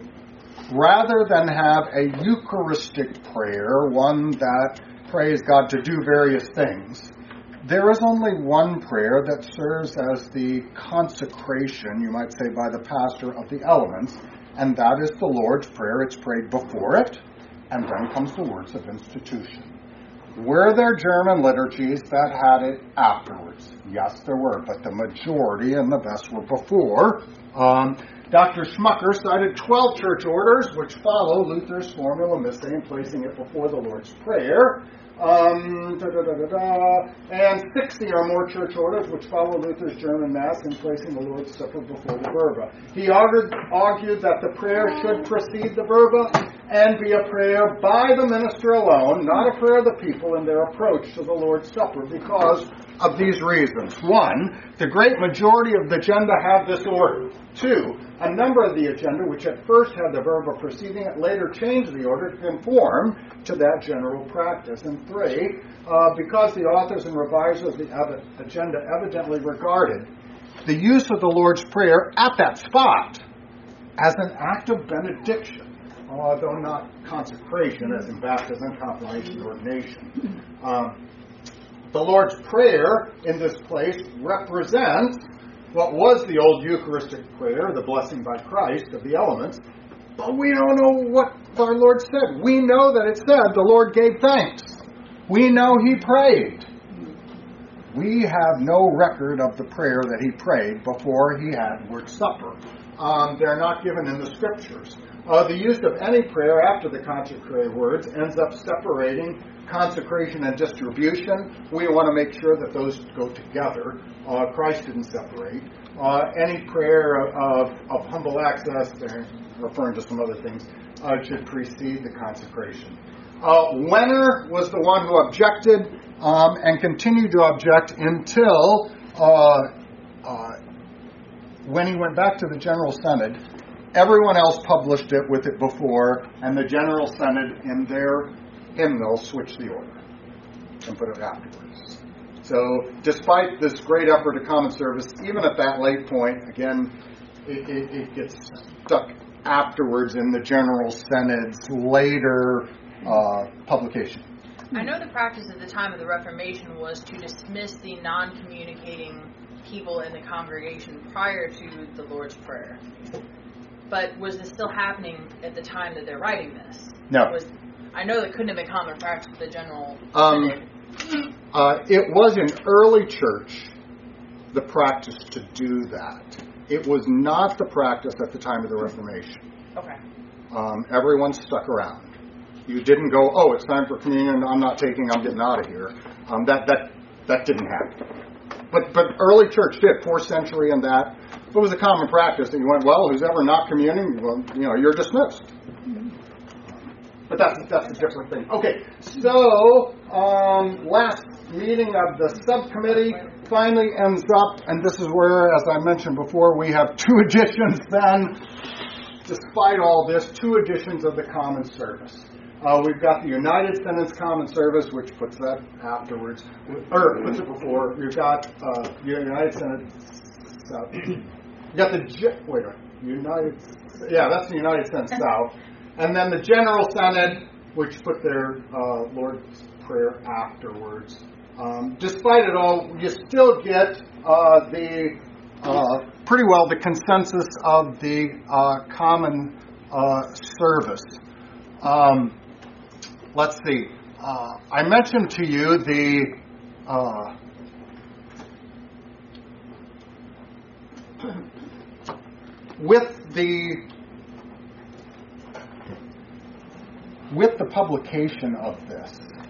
Speaker 1: rather than have a Eucharistic prayer, one that prays God to do various things, there is only one prayer that serves as the consecration, you might say, by the pastor of the elements, and that is the Lord's Prayer. It's prayed before it, and then comes the words of institution. Were there German liturgies that had it afterwards? Yes, there were, but the majority and the best were before. Um, Doctor Smucker cited twelve church orders which follow Luther's Formula Missae in placing it before the Lord's Prayer. Um, da, da, da, da, da, and sixty or more church orders which follow Luther's German Mass in placing the Lord's Supper before the verba. He argued, argued that the prayer should precede the verba and be a prayer by the minister alone, not a prayer of the people in their approach to the Lord's Supper, because of these reasons. One, the great majority of the agenda have this order. Two, a number of the agenda, which at first had the verba preceding it, later changed the order to conform to that general practice. And three, uh, because the authors and revisers of the ev- agenda evidently regarded the use of the Lord's Prayer at that spot as an act of benediction, although not consecration, as in baptism, confirmation, ordination. Um, the Lord's Prayer in this place represents what was the old Eucharistic prayer, the blessing by Christ of the elements, but we don't know what our Lord said. We know that it said the Lord gave thanks. We know He prayed. We have no record of the prayer that He prayed before He had Lord's Supper. Um, they're not given in the Scriptures. Uh, the use of any prayer after the consecrated words ends up separating consecration and distribution. We want to make sure that those go together. Uh, Christ didn't separate. Uh, any prayer of, of humble access, they're referring to some other things, uh, should precede the consecration. Uh, Wenner was the one who objected um, and continued to object until uh, uh, when he went back to the General Synod. Everyone else published it with it before, and the General Synod in their hymnal switched the order and put it afterwards. So despite this great effort of common service, even at that late point, again, it, it, it gets stuck afterwards in the General Synod's later uh, publication.
Speaker 4: I know the practice at the time of the Reformation was to dismiss the non-communicating people in the congregation prior to the Lord's Prayer. But was this still happening at the time that they're writing this?
Speaker 1: No.
Speaker 4: Was, I know that couldn't have been common practice with the General
Speaker 1: um,
Speaker 4: Synod.
Speaker 1: Uh, it was in early church the practice to do that. It was not the practice at the time of the Reformation.
Speaker 4: Okay.
Speaker 1: Um, everyone stuck around. You didn't go, oh, it's time for communion, I'm not taking, I'm getting out of here. Um, that that that didn't happen. But but early church did, fourth century and that. It was a common practice, and you went, well, who's ever not communing, well, you know, you're dismissed. But that's that's a different thing. Okay, so um, last meeting of the subcommittee finally ends up, and this is where, as I mentioned before, we have two editions then, despite all this, two editions of the Common Service. Uh, we've got the United Synod's Common Service, which puts that afterwards, or puts it before. We've got uh, United Synod. South. You got the wait a minute, United. Yeah, that's the United Synod South, and then the General Synod, which put their uh, Lord's Prayer afterwards. Um, despite it all, you still get uh, the uh, pretty well the consensus of the uh, Common uh, Service. Um, let's see. Uh, I mentioned to you the uh, with the with the publication of this.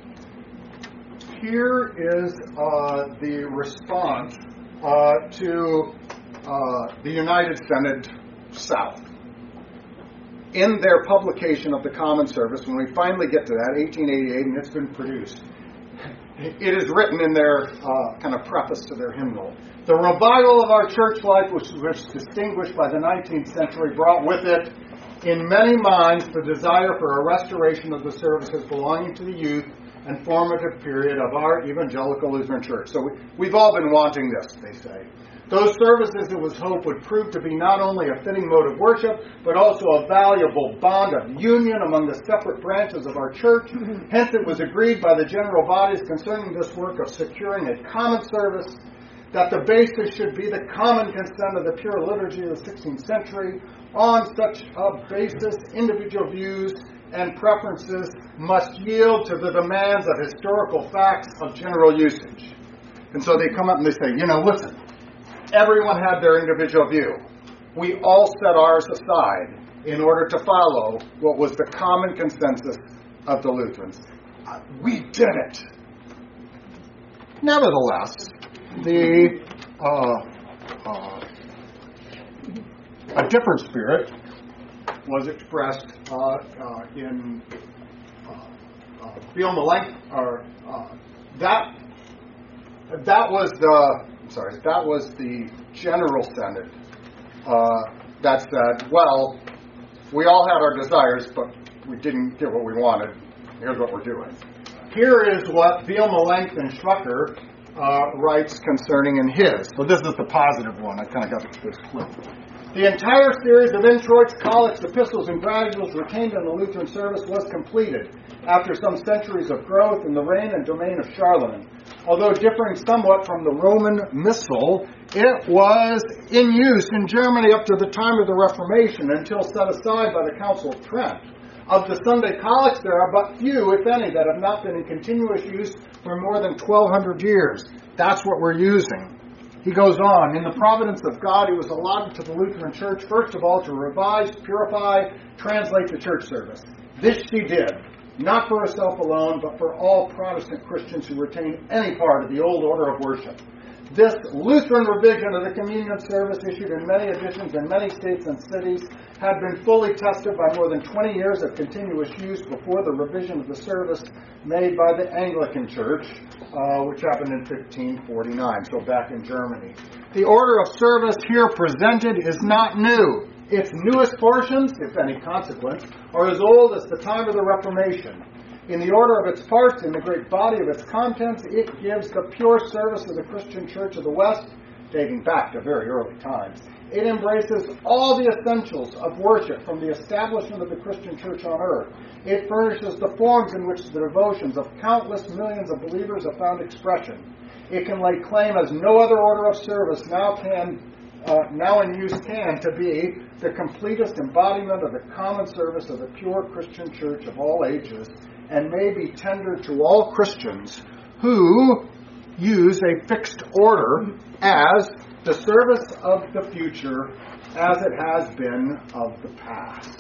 Speaker 1: Here is uh, the response uh, to uh, the United Synod South. In their publication of the Common Service, when we finally get to that, eighteen eighty-eight, and it's been produced, it is written in their uh, kind of preface to their hymnal. The revival of our church life, which was distinguished by the nineteenth century, brought with it, in many minds, the desire for a restoration of the services belonging to the youth and formative period of our evangelical Lutheran church. So we, we've all been wanting this, they say. Those services, it was hoped, would prove to be not only a fitting mode of worship, but also a valuable bond of union among the separate branches of our church. Hence, it was agreed by the general bodies concerning this work of securing a common service that the basis should be the common consent of the pure liturgy of the sixteenth century. On such a basis, individual views and preferences must yield to the demands of historical facts of general usage. And so they come up and they say, you know, listen, everyone had their individual view. We all set ours aside in order to follow what was the common consensus of the Lutherans. Uh, we did it. Nevertheless, the uh, uh, a different spirit was expressed uh, uh, in uh, uh, Bill or uh, that that was the sorry that was the General Synod uh, that said, well, we all had our desires, but we didn't get what we wanted. Here's what we're doing. Here is what Biel Melanchthon Schmucker uh, writes concerning in his. So this is the positive one. I kind of got this clip. The entire series of introits, collects, epistles, and graduals retained in the Lutheran service was completed after some centuries of growth in the reign and domain of Charlemagne. Although differing somewhat from the Roman Missal, it was in use in Germany up to the time of the Reformation until set aside by the Council of Trent. Of the Sunday collects, there are but few, if any, that have not been in continuous use for more than twelve hundred years. That's what we're using He goes on, in the providence of God, it was allotted to the Lutheran Church, first of all, to revise, purify, translate the church service. This she did, not for herself alone, but for all Protestant Christians who retain any part of the old order of worship. This Lutheran revision of the communion service, issued in many editions in many states and cities, had been fully tested by more than twenty years of continuous use before the revision of the service made by the Anglican Church, uh, which happened in fifteen forty-nine, so back in Germany. The order of service here presented is not new. Its newest portions, if any consequence, are as old as the time of the Reformation. In the order of its parts, in the great body of its contents, it gives the pure service of the Christian Church of the West, dating back to very early times. It embraces all the essentials of worship from the establishment of the Christian Church on earth. It furnishes the forms in which the devotions of countless millions of believers have found expression. It can lay claim as no other order of service now can, uh, now in use can, to be the completest embodiment of the common service of the pure Christian Church of all ages, and may be tendered to all Christians who use a fixed order as the service of the future as it has been of the past.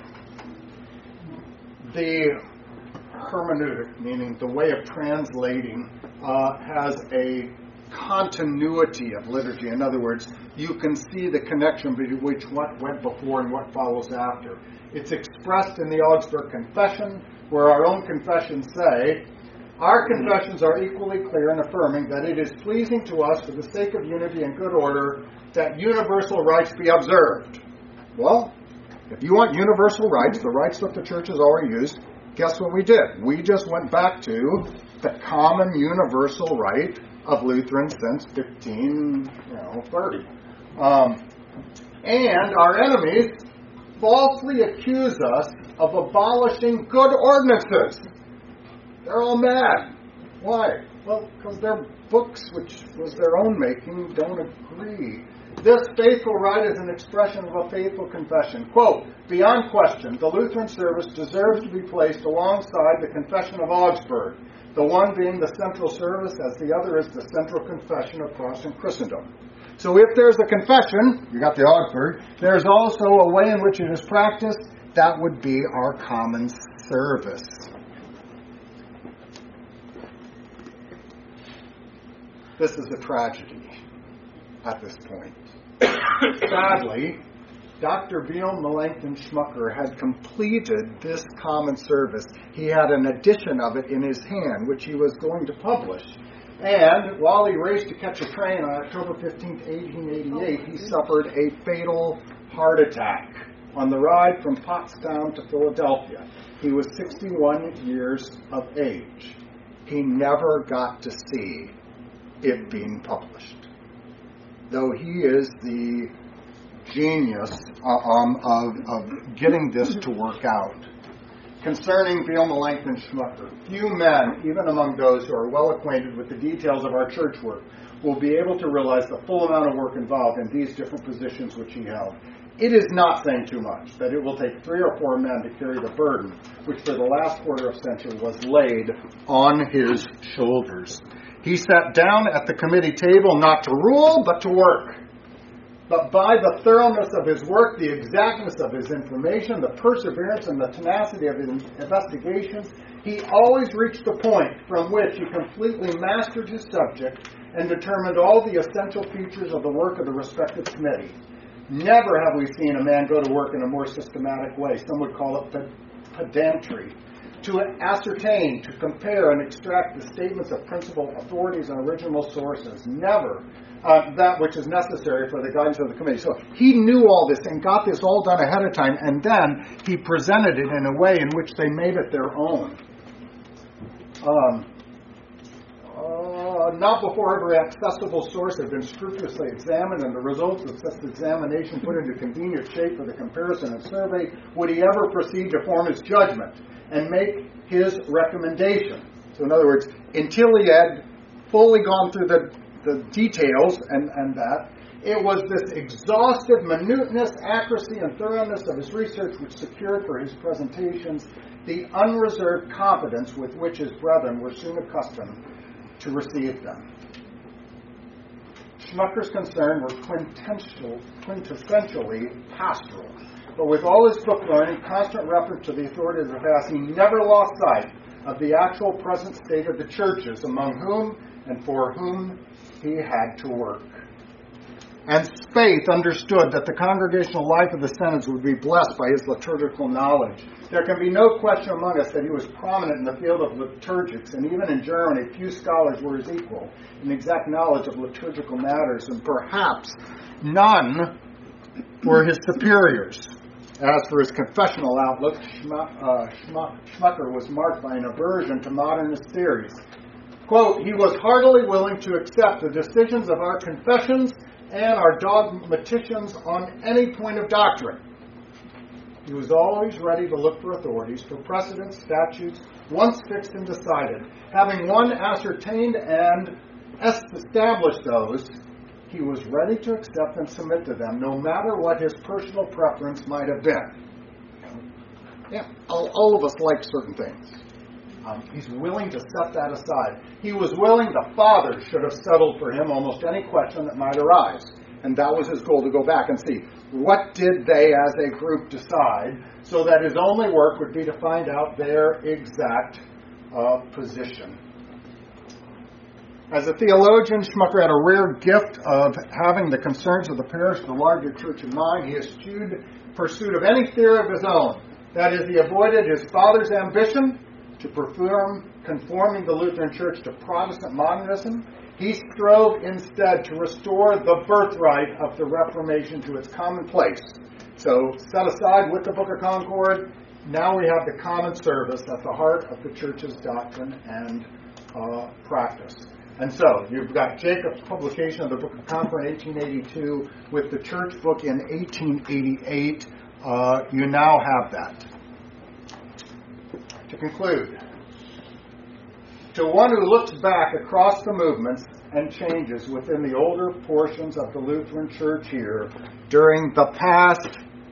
Speaker 1: The hermeneutic, meaning the way of translating, uh, has a continuity of liturgy. In other words, you can see the connection between which what went before and what follows after. It's expressed in the Augsburg Confession, where our own confessions say, our confessions are equally clear in affirming that it is pleasing to us for the sake of unity and good order that universal rights be observed. Well, if you want universal rights, the rights that the church has already used, guess what we did? We just went back to the common universal right of Lutherans since fifteen thirty. Um, and our enemies falsely accuse us of abolishing good ordinances. They're all mad. Why? Well, because their books, which was their own making, don't agree. This faithful rite is an expression of a faithful confession. Quote, beyond question, the Lutheran service deserves to be placed alongside the Confession of Augsburg, the one being the central service as the other is the central confession of Protestant Christendom. So if there's a confession, you got the Augsburg, there's also a way in which it is practiced. That would be our common service. This is a tragedy at this point. Sadly, Doctor Wilhelm Melanchthon Schmucker had completed this common service. He had an edition of it in his hand, which he was going to publish. And while he raced to catch a train on October fifteenth, eighteen eighty-eight, he suffered a fatal heart attack on the ride from Potsdam to Philadelphia. He was sixty-one years of age. He never got to see it being published, though he is the genius uh, um, of, of getting this to work out. Concerning Wilhelm Melanchthon Schmucker, few men, even among those who are well acquainted with the details of our church work, will be able to realize the full amount of work involved in these different positions which he held. It is not saying too much that it will take three or four men to carry the burden which for the last quarter of a century was laid on his shoulders. He sat down at the committee table not to rule, but to work. But by the thoroughness of his work, the exactness of his information, the perseverance and the tenacity of his investigations, he always reached the point from which he completely mastered his subject and determined all the essential features of the work of the respective committee. Never have we seen a man go to work in a more systematic way. Some would call it pedantry. To ascertain, to compare, and extract the statements of principal authorities and original sources. Never uh, that which is necessary for the guidance of the committee. So he knew all this and got this all done ahead of time, and then he presented it in a way in which they made it their own. Um, uh, not before every accessible source had been scrupulously examined and the results of such examination put into convenient shape for the comparison and survey would he ever proceed to form his judgment and make his recommendation. So in other words, until he had fully gone through the, the details and, and that, it was this exhaustive minuteness, accuracy, and thoroughness of his research which secured for his presentations the unreserved confidence with which his brethren were soon accustomed to receive them. Schmucker's concerns were quintessential, quintessentially pastoral. But with all his book learning, constant reference to the authority of the past, he never lost sight of the actual present state of the churches among whom and for whom he had to work. And Spaeth understood that the congregational life of the synods would be blessed by his liturgical knowledge. There can be no question among us that he was prominent in the field of liturgics, and even in Germany, few scholars were his equal in exact knowledge of liturgical matters, and perhaps none were his superiors. As for his confessional outlook, Schmuck, uh, Schmuck, Schmucker was marked by an aversion to modernist theories. Quote, he was heartily willing to accept the decisions of our confessions and our dogmaticians on any point of doctrine. He was always ready to look for authorities, for precedents, statutes, once fixed and decided. Having one ascertained and established those, he was ready to accept and submit to them, no matter what his personal preference might have been. Yeah, all, all of us like certain things. Um, he's willing to set that aside. He was willing, the Father should have settled for him almost any question that might arise. And that was his goal, to go back and see, what did they as a group decide, so that his only work would be to find out their exact uh, position. As a theologian, Schmucker had a rare gift of having the concerns of the parish, the larger church in mind. He eschewed pursuit of any theory of his own. That is, he avoided his father's ambition to perform conforming the Lutheran Church to Protestant modernism. He strove instead to restore the birthright of the Reformation to its common place. So, set aside with the Book of Concord, now we have the common service at the heart of the Church's doctrine and uh, practice. And so, you've got Jacob's publication of the Book of Concord in eighteen eighty-two, with the Church book in eighteen eighty-eight. Uh, you now have that. To conclude, to one who looks back across the movements and changes within the older portions of the Lutheran Church here during the past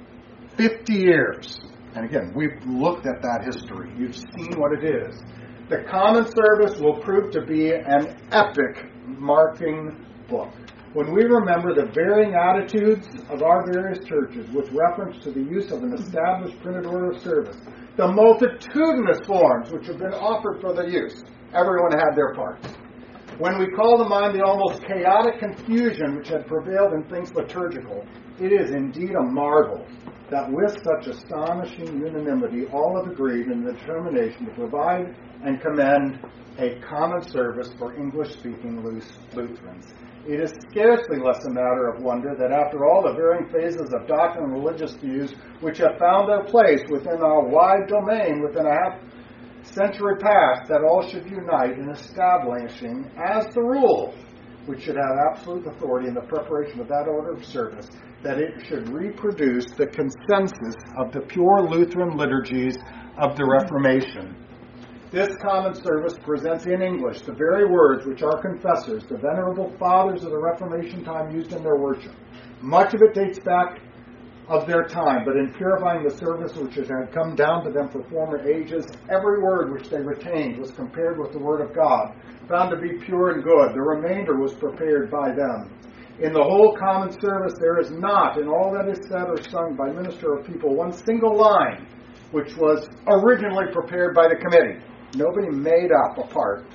Speaker 1: fifty years, and again, we've looked at that history. You've seen what it is. The Common Service will prove to be an epic marking book. When we remember the varying attitudes of our various churches with reference to the use of an established printed order of service, the multitudinous forms which have been offered for the use, everyone had their parts. When we call to mind the almost chaotic confusion which had prevailed in things liturgical, it is indeed a marvel that with such astonishing unanimity all have agreed in the determination to provide and commend a common service for English-speaking Lutherans. It is scarcely less a matter of wonder that after all the varying phases of doctrine and religious views which have found their place within our wide domain within a half century past, that all should unite in establishing as the rule, which should have absolute authority in the preparation of that order of service, that it should reproduce the consensus of the pure Lutheran liturgies of the Reformation. This common service presents in English the very words which our confessors, the venerable fathers of the Reformation time, used in their worship. Much of it dates back of their time, but in purifying the service which had come down to them for former ages, every word which they retained was compared with the Word of God, found to be pure and good. The remainder was prepared by them. In the whole common service there is not, in all that is said or sung by minister or people, one single line which was originally prepared by the committee. Nobody made up a part,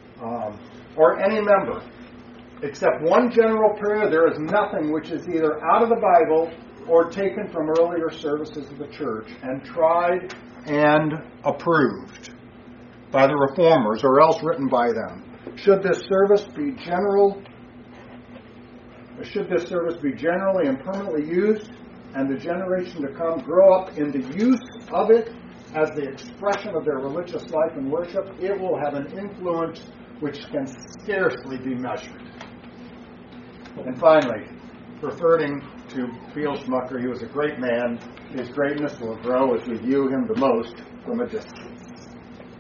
Speaker 1: um, or any member. Except one general prayer, there is nothing which is either out of the Bible or taken from earlier services of the church and tried and approved by the reformers or else written by them. Should this service be general, should this service be generally and permanently used, and the generation to come grow up in the use of it as the expression of their religious life and worship, it will have an influence which can scarcely be measured. And finally, referring to Biel Schmucker, he was a great man. His greatness will grow as we view him the most from a distance.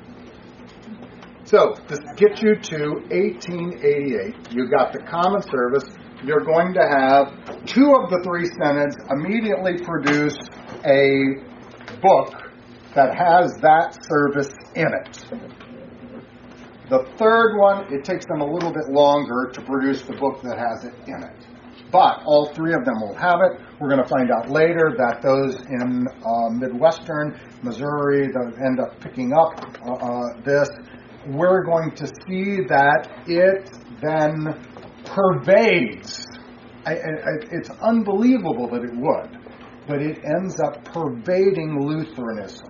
Speaker 1: So, this gets you to eighteen eighty-eight. You got the common service. You're going to have two of the three synods immediately produce a book that has that service in it. The third one, it takes them a little bit longer to produce the book that has it in it. But all three of them will have it. We're going to find out later that those in uh, Midwestern Missouri that end up picking up uh, uh, this, we're going to see that it then pervades. I, I, it's unbelievable that it would, but it ends up pervading Lutheranism.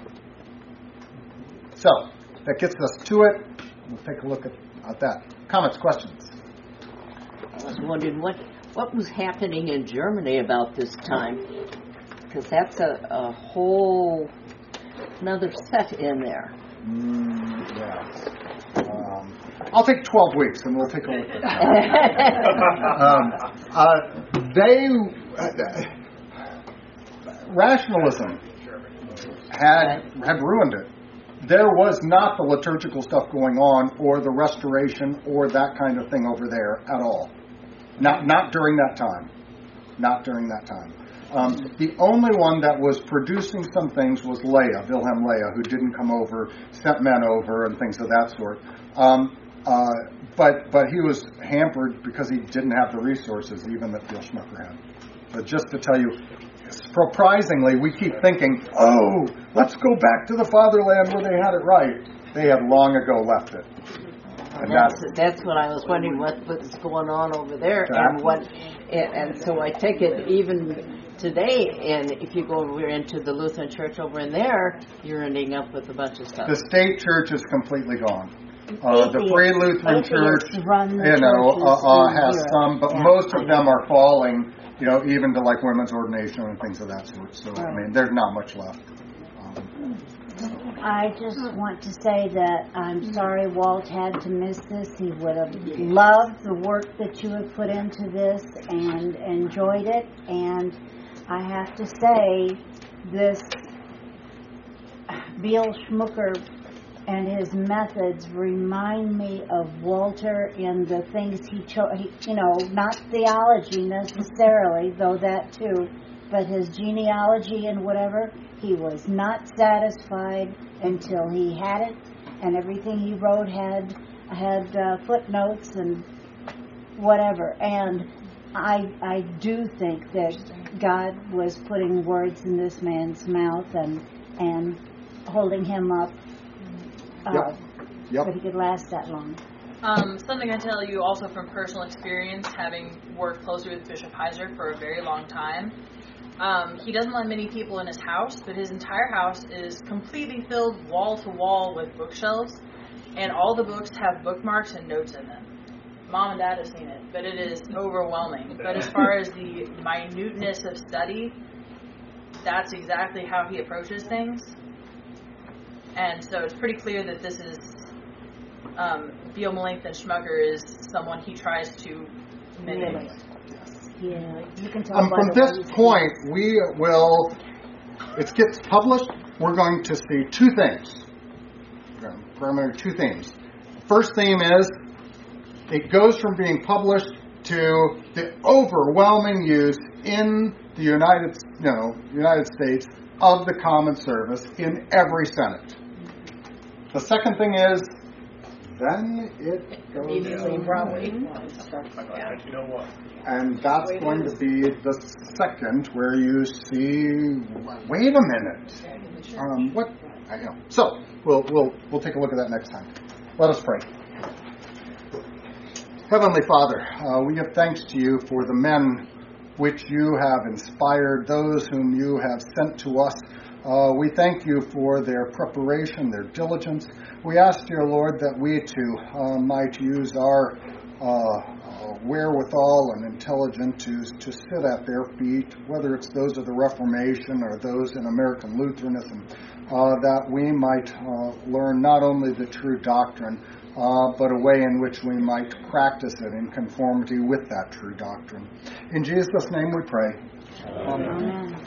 Speaker 1: So, that gets us to it. We'll take a look at, at that. Comments, questions?
Speaker 6: I was wondering what, what was happening in Germany about this time, because that's a, a whole another set in there.
Speaker 1: Mm, yes. Um, I'll take twelve weeks and we'll take a look at that. um, uh, they, uh, rationalism had, had ruined it. There was not the liturgical stuff going on or the restoration or that kind of thing over there at all. Not not during that time. Not during that time. Um, the only one that was producing some things was Leah, Wilhelm Leah, who didn't come over, sent men over and things of that sort. Um, uh, but but he was hampered because he didn't have the resources even that Bill Schmucker had. But just to tell you, surprisingly, we keep thinking, oh, let's go back to the fatherland where they had it right. They had long ago left it. And
Speaker 6: that's, that's what I was wondering, what was going on over there,
Speaker 1: exactly.
Speaker 6: and what, and so I take it even today, and if you go over into the Lutheran church over in there, you're ending up with a bunch of stuff.
Speaker 1: The state church is completely gone. Uh, the Free Lutheran Church,
Speaker 3: run the
Speaker 1: you know, uh, uh, has
Speaker 3: Europe.
Speaker 1: some, but
Speaker 3: Yeah.
Speaker 1: most of them are falling, you know, even to like women's ordination and things of that sort. So, I mean, there's not much left. Um,
Speaker 3: I just want to say that I'm sorry Walt had to miss this. He would have loved the work that you have put into this and enjoyed it. And I have to say, this Bill Schmucker and his methods remind me of Walter in the things he chose, you know, not theology necessarily, though that too, but his genealogy and whatever. He was not satisfied until he had it, and everything he wrote had had uh, footnotes and whatever. And I I do think that God was putting words in this man's mouth and and holding him up. Uh,
Speaker 1: Yep. Yep.
Speaker 3: But he could last that long.
Speaker 4: Um, something I tell you also from personal experience, having worked closely with Bishop Heiser for a very long time. Um, he doesn't let many people in his house, but his entire house is completely filled wall to wall with bookshelves, and all the books have bookmarks and notes in them. Mom and Dad have seen it, but it is overwhelming. But as far as the minuteness of study, that's exactly how he approaches things. And so it's pretty clear that this is, um, Beal Melanchthon Schmucker is someone he tries to mimic.
Speaker 3: Really? Yeah, you can tell.
Speaker 1: Um,
Speaker 3: by
Speaker 1: from
Speaker 3: the
Speaker 1: this
Speaker 3: way he's-
Speaker 1: point, we will, it gets published, we're going to see two things. Primarily two themes. First theme is, it goes from being published to the overwhelming use in the United, you know, United States of the common service in every Senate. The second thing is, then it goes
Speaker 4: Immediately, probably.
Speaker 5: You know what?
Speaker 1: and that's going to be the second where you see, wait a minute, um, what, I know. So, we'll, we'll, we'll take a look at that next time. Let us pray. Heavenly Father, uh, we give thanks to you for the men which you have inspired, those whom you have sent to us. Uh, we thank you for their preparation, their diligence. We ask, dear Lord, that we too uh, might use our uh, uh, wherewithal and intelligence to, to sit at their feet, whether it's those of the Reformation or those in American Lutheranism, uh, that we might uh, learn not only the true doctrine, uh, but a way in which we might practice it in conformity with that true doctrine. In Jesus' name we pray.
Speaker 3: Amen.